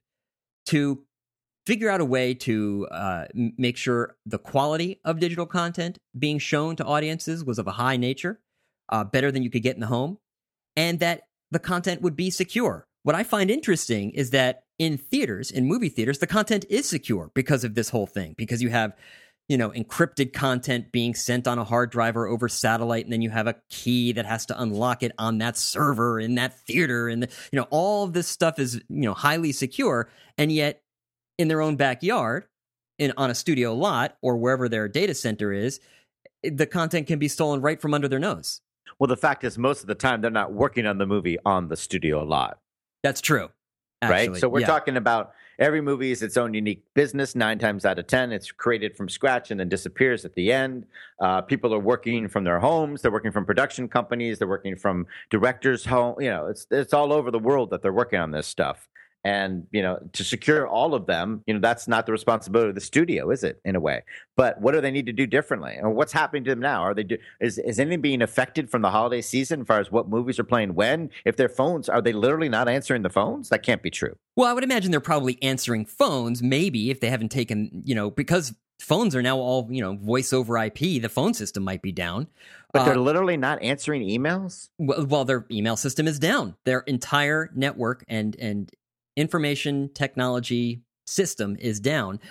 to figure out a way to make sure the quality of digital content being shown to audiences was of a high nature, better than you could get in the home, and that the content would be secure. What I find interesting is that in theaters, in movie theaters, the content is secure because of this whole thing, because you have, encrypted content being sent on a hard drive or over satellite, and then you have a key that has to unlock it on that server in that theater, and all of this stuff is highly secure, and yet in their own backyard, on a studio lot or wherever their data center is, the content can be stolen right from under their nose. Well, the fact is, most of the time they're not working on the movie on the studio lot. That's true. Actually, right? So we're talking about every movie is its own unique business. 9 times out of 10, it's created from scratch and then disappears at the end. People are working from their homes. They're working from production companies. They're working from directors' home. It's all over the world that they're working on this stuff. And, to secure all of them, that's not the responsibility of the studio, is it, in a way? But what do they need to do differently? Or what's happening to them now? Is anything being affected from the holiday season as far as what movies are playing when? If their phones, are they literally not answering the phones? That can't be true. Well, I would imagine they're probably answering phones, maybe, if they haven't taken, because phones are now all, voice over IP, the phone system might be down. But they're literally not answering emails? Well, their email system is down. Their entire network and information technology system is down.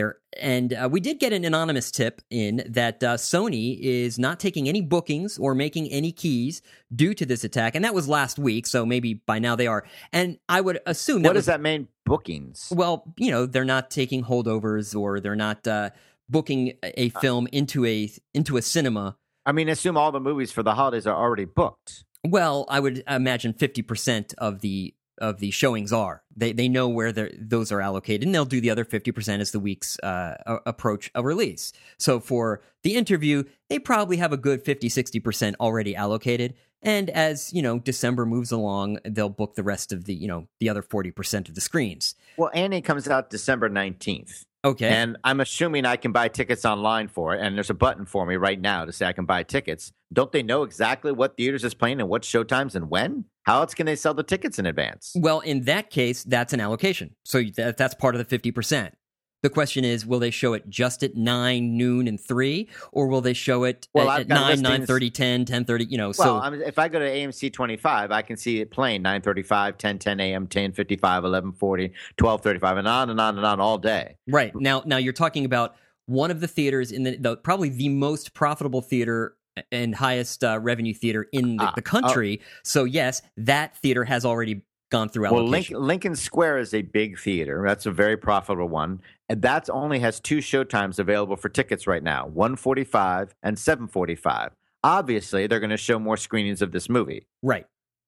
And we did get an anonymous tip in that Sony is not taking any bookings or making any keys due to this attack. And that was last week, so maybe by now they are. And I would assume What does that mean, bookings? Well, they're not taking holdovers, or they're not booking a film into a cinema. I mean, assume all the movies for the holidays are already booked. Well, I would imagine 50% of the showings are. They know where those are allocated, and they'll do the other 50% as the weeks approach a release. So for the interview, they probably have a good 50-60% already allocated. And as, December moves along, they'll book the rest of the other 40% of the screens. Well, Annie comes out December 19th. Okay. And I'm assuming I can buy tickets online for it. And there's a button for me right now to say I can buy tickets. Don't they know exactly what theaters is playing and what showtimes and when? How else can they sell the tickets in advance? Well, in that case, that's an allocation. So that's part of the 50%. The question is, will they show it just at 9, noon, and 3? Or will they show it at 9, 9:30, 10, 10:30, Well, if I go to AMC 25, I can see it playing 9:35, 10 a.m., 10:55, 11:40, 12:35, and on and on and on all day. Right. Now you're talking about one of the theaters in the probably the most profitable theater and highest revenue theater in the country. So yes, that theater has already gone through allocation. Well, Lincoln Square is a big theater. That's a very profitable one. And that only has 2 showtimes available for tickets right now, 1:45 and 7:45. Obviously, they're going to show more screenings of this movie. Right.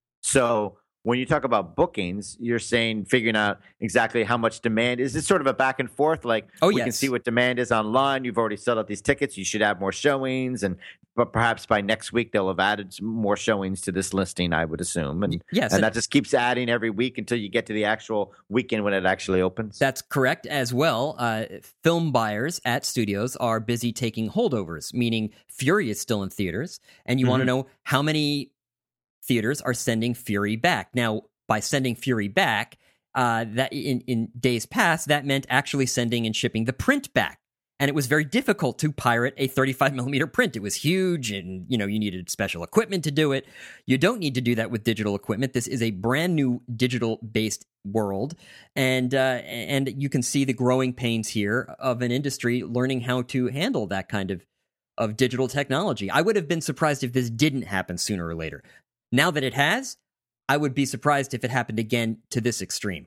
So when you talk about bookings, you're saying figuring out exactly how much demand. Is this sort of a back and forth? Like, we can see what demand is online. You've already sold out these tickets. You should have more showings. But perhaps by next week, they'll have added some more showings to this listing, I would assume. And that just keeps adding every week until you get to the actual weekend when it actually opens. That's correct as well. Film buyers at studios are busy taking holdovers, meaning Fury is still in theaters. And you want to know how many theaters are sending Fury back. Now, by sending Fury back, that in days past, that meant actually sending and shipping the print back. And it was very difficult to pirate a 35 millimeter print. It was huge, and you needed special equipment to do it. You don't need to do that with digital equipment. This is a brand new digital-based world, and you can see the growing pains here of an industry learning how to handle that kind of digital technology. I would have been surprised if this didn't happen sooner or later. Now that it has, I would be surprised if it happened again to this extreme.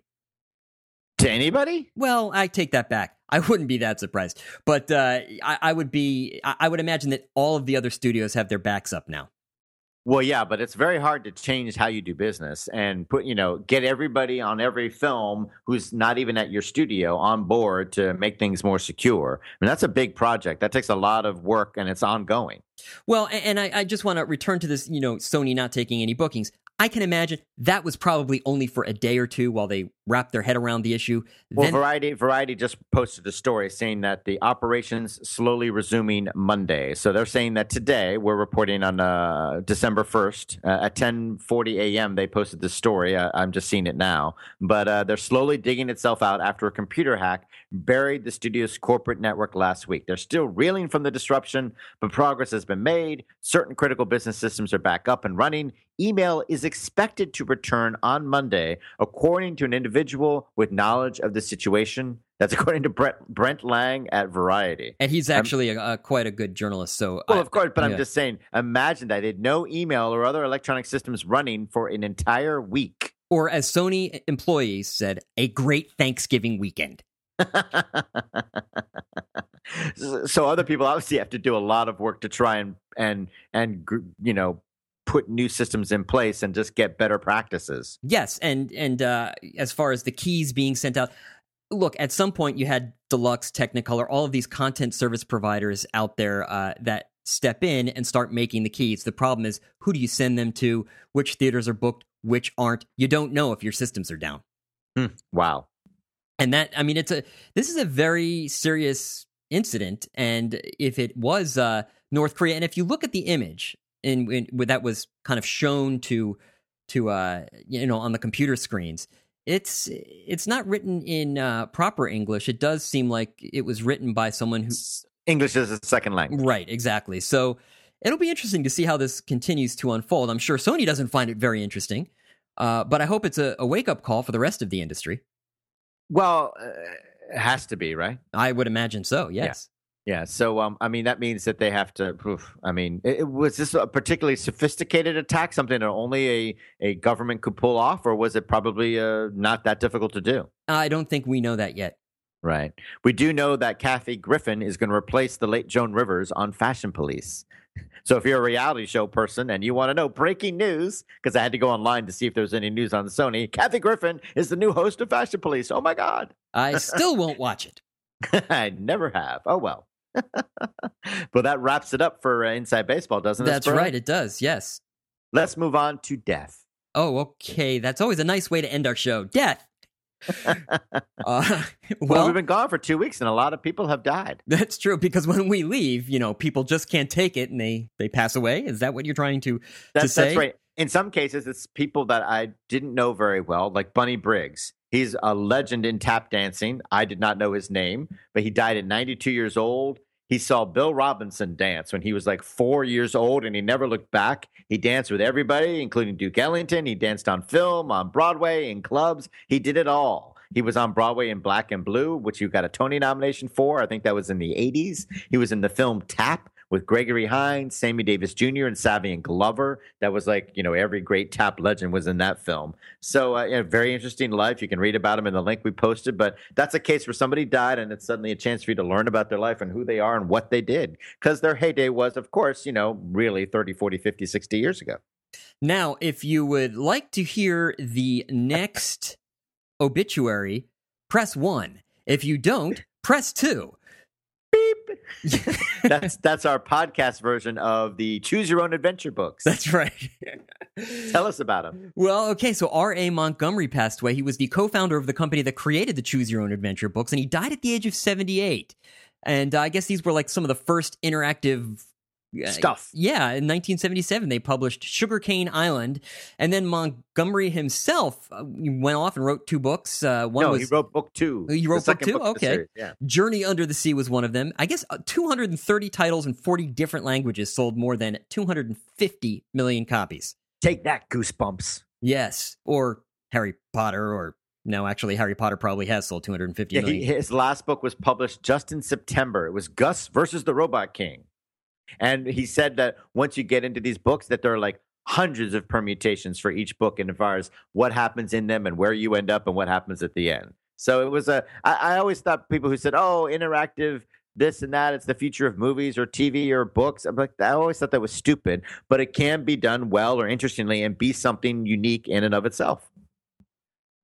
To anybody? Well, I take that back. I wouldn't be that surprised. But I would imagine that all of the other studios have their backs up now. Well, yeah, but it's very hard to change how you do business and get everybody on every film who's not even at your studio on board to make things more secure. I mean, that's a big project. That takes a lot of work, and it's ongoing. Well, and I just want to return to this, Sony not taking any bookings. I can imagine that was probably only for a day or two while they wrapped their head around the issue. Well, Then, Variety just posted a story saying that the operations slowly resuming Monday. So they're saying that today, we're reporting on December 1st at 10:40 a.m. They posted this story. I'm just seeing it now, but they're slowly digging itself out after a computer hack buried the studio's corporate network last week. They're still reeling from the disruption, but progress has been made. Certain critical business systems are back up and running. Email is expected to return on Monday, according to an individual with knowledge of the situation. That's according to Brent Lang at Variety. and he's actually quite a good journalist. So, Well, of course, but yeah. I'm just saying, imagine that. They had no email or other electronic systems running for an entire week. Or as Sony employees said, a great Thanksgiving weekend. So other people obviously have to do a lot of work to try and put new systems in place and just get better practices. Yes, and as far as the keys being sent out, look, at some point you had Deluxe, Technicolor, all of these content service providers out there that step in and start making the keys. The problem is, who do you send them to? Which theaters are booked? Which aren't? You don't know if your systems are down. Wow. And that, I mean, this is a very serious incident. And if it was North Korea, and if you look at the image that was kind of shown to on the computer screens, it's not written in proper English. It does seem like it was written by someone who English is a second language. Right, exactly. So it'll be interesting to see how this continues to unfold. I'm sure Sony doesn't find it very interesting, but I hope it's a wake-up call for the rest of the industry. Well, it has to be, right? I would imagine so, yes. Yeah. So, I mean, that means that they have to. Was this a particularly sophisticated attack, something that only a government could pull off, or was it probably not that difficult to do? I don't think we know that yet. Right. We do know that Kathy Griffin is going to replace the late Joan Rivers on Fashion Police. So if you're a reality show person and you want to know breaking news, because I had to go online to see if there was any news on Sony, Kathy Griffin is the new host of Fashion Police. Oh, my God. I still won't watch it. I never have. Oh, well. Well, that wraps it up for Inside Baseball, doesn't it? That's right. It does. Yes. Let's move on to death. Oh, okay. That's always a nice way to end our show. Death. Well, we've been gone for 2 weeks and a lot of people have died. That's true, because when we leave, people just can't take it and they pass away. Is that what you're trying to say? That's right. In some cases, it's people that I didn't know very well, like Bunny Briggs. He's a legend in tap dancing. I did not know his name, but he died at 92 years old. He saw Bill Robinson dance when he was like 4 years old, and he never looked back. He danced with everybody, including Duke Ellington. He danced on film, on Broadway, in clubs. He did it all. He was on Broadway in Black and Blue, which you got a Tony nomination for. I think that was in the 80s. He was in the film Tap with Gregory Hines, Sammy Davis Jr., and Savion Glover. That was like, every great tap legend was in that film. So a very interesting life. You can read about him in the link we posted, but that's a case where somebody died and it's suddenly a chance for you to learn about their life and who they are and what they did. Because their heyday was, of course, really 30, 40, 50, 60 years ago. Now, if you would like to hear the next obituary, press 1. If you don't, press 2. That's our podcast version of the Choose Your Own Adventure books. That's right. Tell us about him. Well, okay, so R.A. Montgomery passed away. He was the co-founder of the company that created the Choose Your Own Adventure books, and he died at the age of 78. And I guess these were like some of the first interactive stuff. Yeah, in 1977, they published Sugarcane Island, and then Montgomery himself went off and wrote 2 books. He wrote book 2. He wrote book 2? Okay. Yeah. Journey Under the Sea was one of them. I guess 230 titles in 40 different languages sold more than 250 million copies. Take that, Goosebumps. Yes, or Harry Potter, or no, actually, Harry Potter probably has sold 250 million. His last book was published just in September. It was Gus versus the Robot King. And he said that once you get into these books, that there are like hundreds of permutations for each book and as far as what happens in them and where you end up and what happens at the end. So it was I always thought people who said, oh, interactive, this and that, it's the future of movies or TV or books. I'm like, I always thought that was stupid, but it can be done well or interestingly and be something unique in and of itself.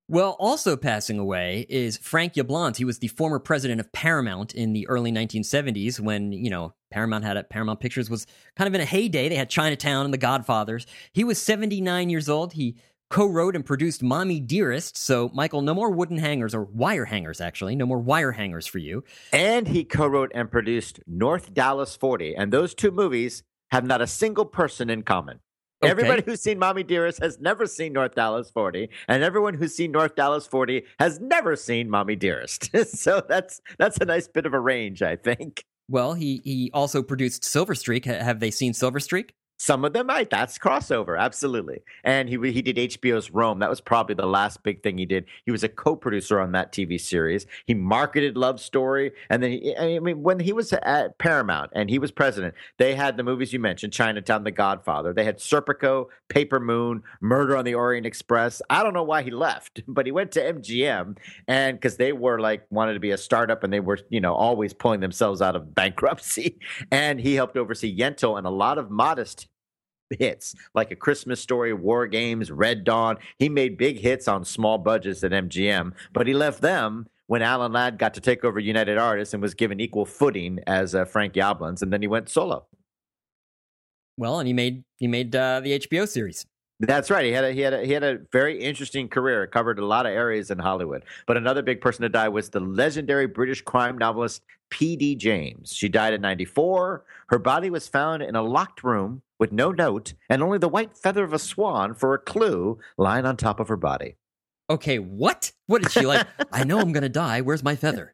Well, also passing away is Frank Yablans. He was the former president of Paramount in the early 1970s when, Paramount Pictures was kind of in a heyday. They had Chinatown and The Godfathers. He was 79 years old. He co-wrote and produced Mommy Dearest. So, Michael, no more wooden hangers, or wire hangers, actually. No more wire hangers for you. And he co-wrote and produced North Dallas 40. And those two movies have not a single person in common. Okay. Everybody who's seen Mommy Dearest has never seen North Dallas 40, and everyone who's seen North Dallas 40 has never seen Mommy Dearest. So that's a nice bit of a range, I think. Well, he also produced Silver Streak. Have they seen Silver Streak? Some of them might. That's crossover, absolutely. And he did HBO's Rome. That was probably the last big thing he did. He was a co-producer on that TV series. He marketed Love Story, and then when he was at Paramount and he was president, they had the movies you mentioned: Chinatown, The Godfather. They had Serpico, Paper Moon, Murder on the Orient Express. I don't know why he left, but he went to MGM, and because they were wanted to be a startup, and they were always pulling themselves out of bankruptcy. And he helped oversee Yentl and a lot of modest hits like A Christmas Story, War Games, Red Dawn. He made big hits on small budgets at MGM, but he left them when Alan Ladd got to take over United Artists and was given equal footing as Frank Yablans, and then he went solo. Well, and he made the HBO series. That's right. He had a very interesting career. It covered a lot of areas in Hollywood. But another big person to die was the legendary British crime novelist P.D. James. She died at 94. Her body was found in a locked room with no note and only the white feather of a swan for a clue lying on top of her body. Okay, what? What is she like? I know I'm going to die. Where's my feather?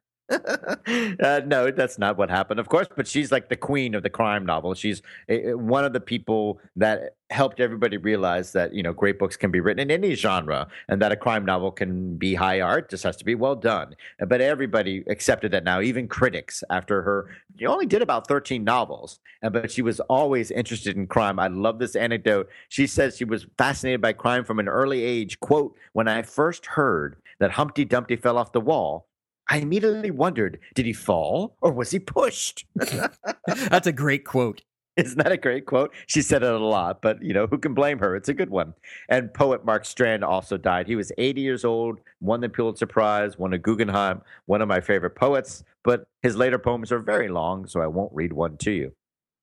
No, that's not what happened, of course, but she's like the queen of the crime novel. She's one of the people that helped everybody realize that, great books can be written in any genre and that a crime novel can be high art, just has to be well done. But everybody accepted that now, even critics, after her. She only did about 13 novels, but she was always interested in crime. I love this anecdote. She says she was fascinated by crime from an early age. Quote, "When I first heard that Humpty Dumpty fell off the wall, I immediately wondered, did he fall or was he pushed?" That's a great quote. Isn't that a great quote? She said it a lot, but, who can blame her? It's a good one. And poet Mark Strand also died. He was 80 years old, won the Pulitzer Prize, won a Guggenheim, one of my favorite poets, but his later poems are very long, so I won't read one to you.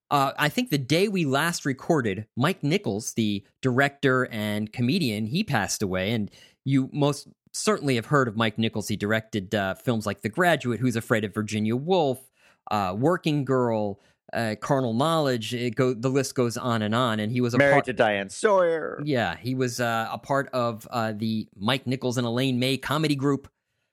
I think the day we last recorded, Mike Nichols, the director and comedian, he passed away, and you most certainly have heard of Mike Nichols. He directed films like The Graduate, Who's Afraid of Virginia Woolf, Working Girl, Carnal Knowledge. The list goes on, and he was married to Diane Sawyer. Yeah, he was a part of the Mike Nichols and Elaine May comedy group.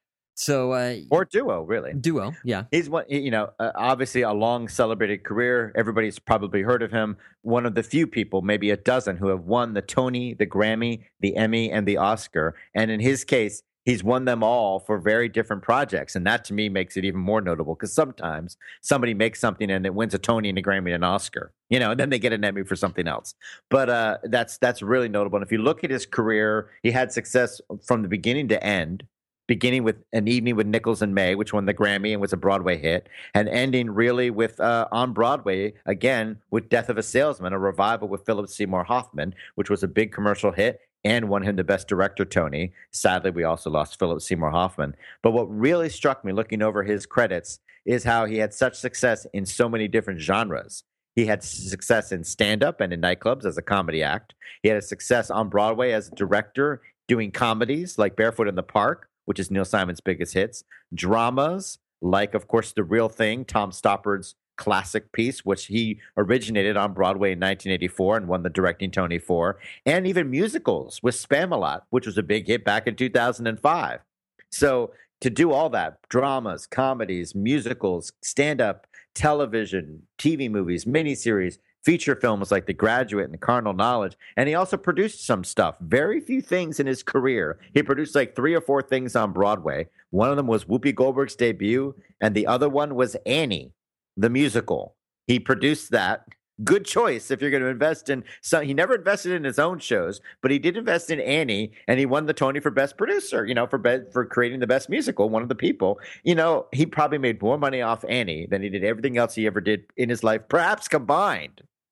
So, or duo, really. Duo, yeah. He's one, obviously a long celebrated career. Everybody's probably heard of him. One of the few people, maybe a dozen, who have won the Tony, the Grammy, the Emmy, and the Oscar. And in his case, he's won them all for very different projects. And that to me makes it even more notable, because sometimes somebody makes something and it wins a Tony and a Grammy and an Oscar, and then they get an Emmy for something else. But that's really notable. And if you look at his career, he had success from the beginning to end. Beginning with An Evening with Nichols and May, which won the Grammy and was a Broadway hit, and ending really with on Broadway, again, with Death of a Salesman, a revival with Philip Seymour Hoffman, which was a big commercial hit and won him the Best Director Tony. Sadly, we also lost Philip Seymour Hoffman. But what really struck me looking over his credits is how he had such success in so many different genres. He had success in stand-up and in nightclubs as a comedy act. He had a success on Broadway as a director, doing comedies like Barefoot in the Park, which is Neil Simon's biggest hits, dramas like, of course, The Real Thing, Tom Stoppard's classic piece, which he originated on Broadway in 1984 and won the Directing Tony for, and even musicals with Spamalot, which was a big hit back in 2005. So to do all that, dramas, comedies, musicals, stand-up, television, TV movies, miniseries, feature films like The Graduate and Carnal Knowledge, and he also produced some stuff. Very few things in his career. He produced like 3 or 4 things on Broadway. One of them was Whoopi Goldberg's debut, and the other one was Annie, the musical. He produced that. Good choice if you're going to invest in some. He never invested in his own shows, but he did invest in Annie, and he won the Tony for Best Producer, for creating the best musical, one of the people. He probably made more money off Annie than he did everything else he ever did in his life, perhaps combined.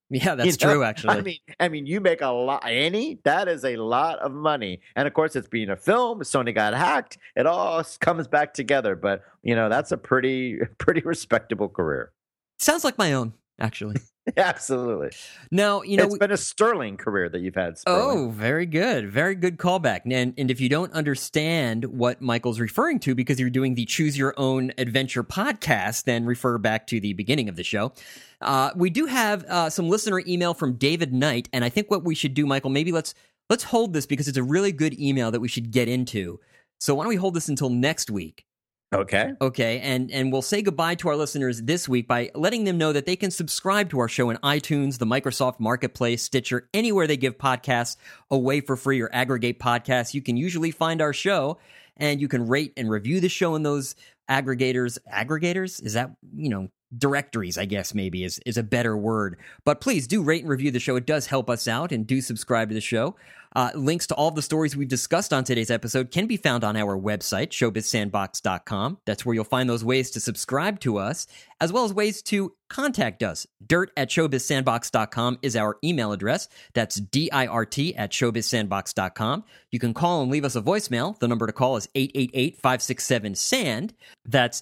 Yeah, that's true, actually. I mean, you make a lot, Annie. That is a lot of money, and of course, it's being a film. Sony got hacked. It all comes back together. But that's a pretty respectable career. Sounds like my own, actually. Absolutely. Now, it's been a sterling career that you've had. Sterling. Oh, very good. Very good callback. And if you don't understand what Michael's referring to because you're doing the Choose Your Own Adventure podcast, then refer back to the beginning of the show. We do have some listener email from David Knight, and I think what we should do, Michael, maybe let's hold this because it's a really good email that we should get into. So why don't we hold this until next week? Okay, and we'll say goodbye to our listeners this week by letting them know that they can subscribe to our show in iTunes, the Microsoft Marketplace, Stitcher, anywhere they give podcasts away for free or aggregate podcasts. You can usually find our show, and you can rate and review the show in those aggregators. Aggregators? Is that, directories, I guess maybe is a better word. But please do rate and review the show. It does help us out, and do subscribe to the show. Links to all the stories we've discussed on today's episode can be found on our website, showbizsandbox.com. That's where you'll find those ways to subscribe to us, as well as ways to contact us. dirt@showbizsandbox.com is our email address. That's dirt@showbizsandbox.com. You can call and leave us a voicemail. The number to call is 888-567-SAND. That's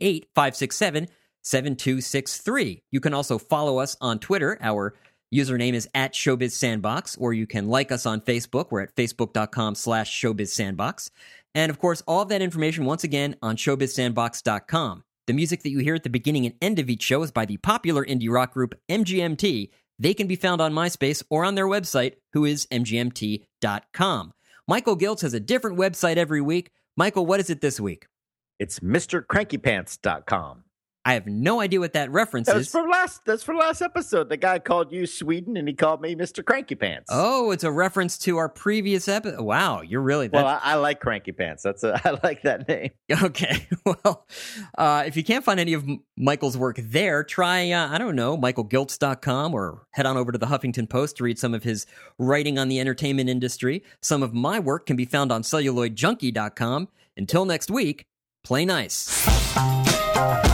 888-567-7263. You can also follow us on Twitter. Our username is @ShowbizSandbox, or you can like us on Facebook. We're at facebook.com/ShowbizSandbox. And of course, all of that information, once again, on ShowbizSandbox.com. The music that you hear at the beginning and end of each show is by the popular indie rock group MGMT. They can be found on MySpace or on their website, who is mgmt.com. Michael Giltz has a different website every week. Michael, what is it this week? It's MrCrankyPants.com. I have no idea what that reference is. That's for last episode. The guy called you Sweden, and he called me Mr. Cranky Pants. Oh, it's a reference to our previous episode. Wow, you're really... Well, I like Cranky Pants. I like that name. Okay, well, if you can't find any of Michael's work there, try, michaelgiltz.com, or head on over to the Huffington Post to read some of his writing on the entertainment industry. Some of my work can be found on celluloidjunkie.com. Until next week, play nice.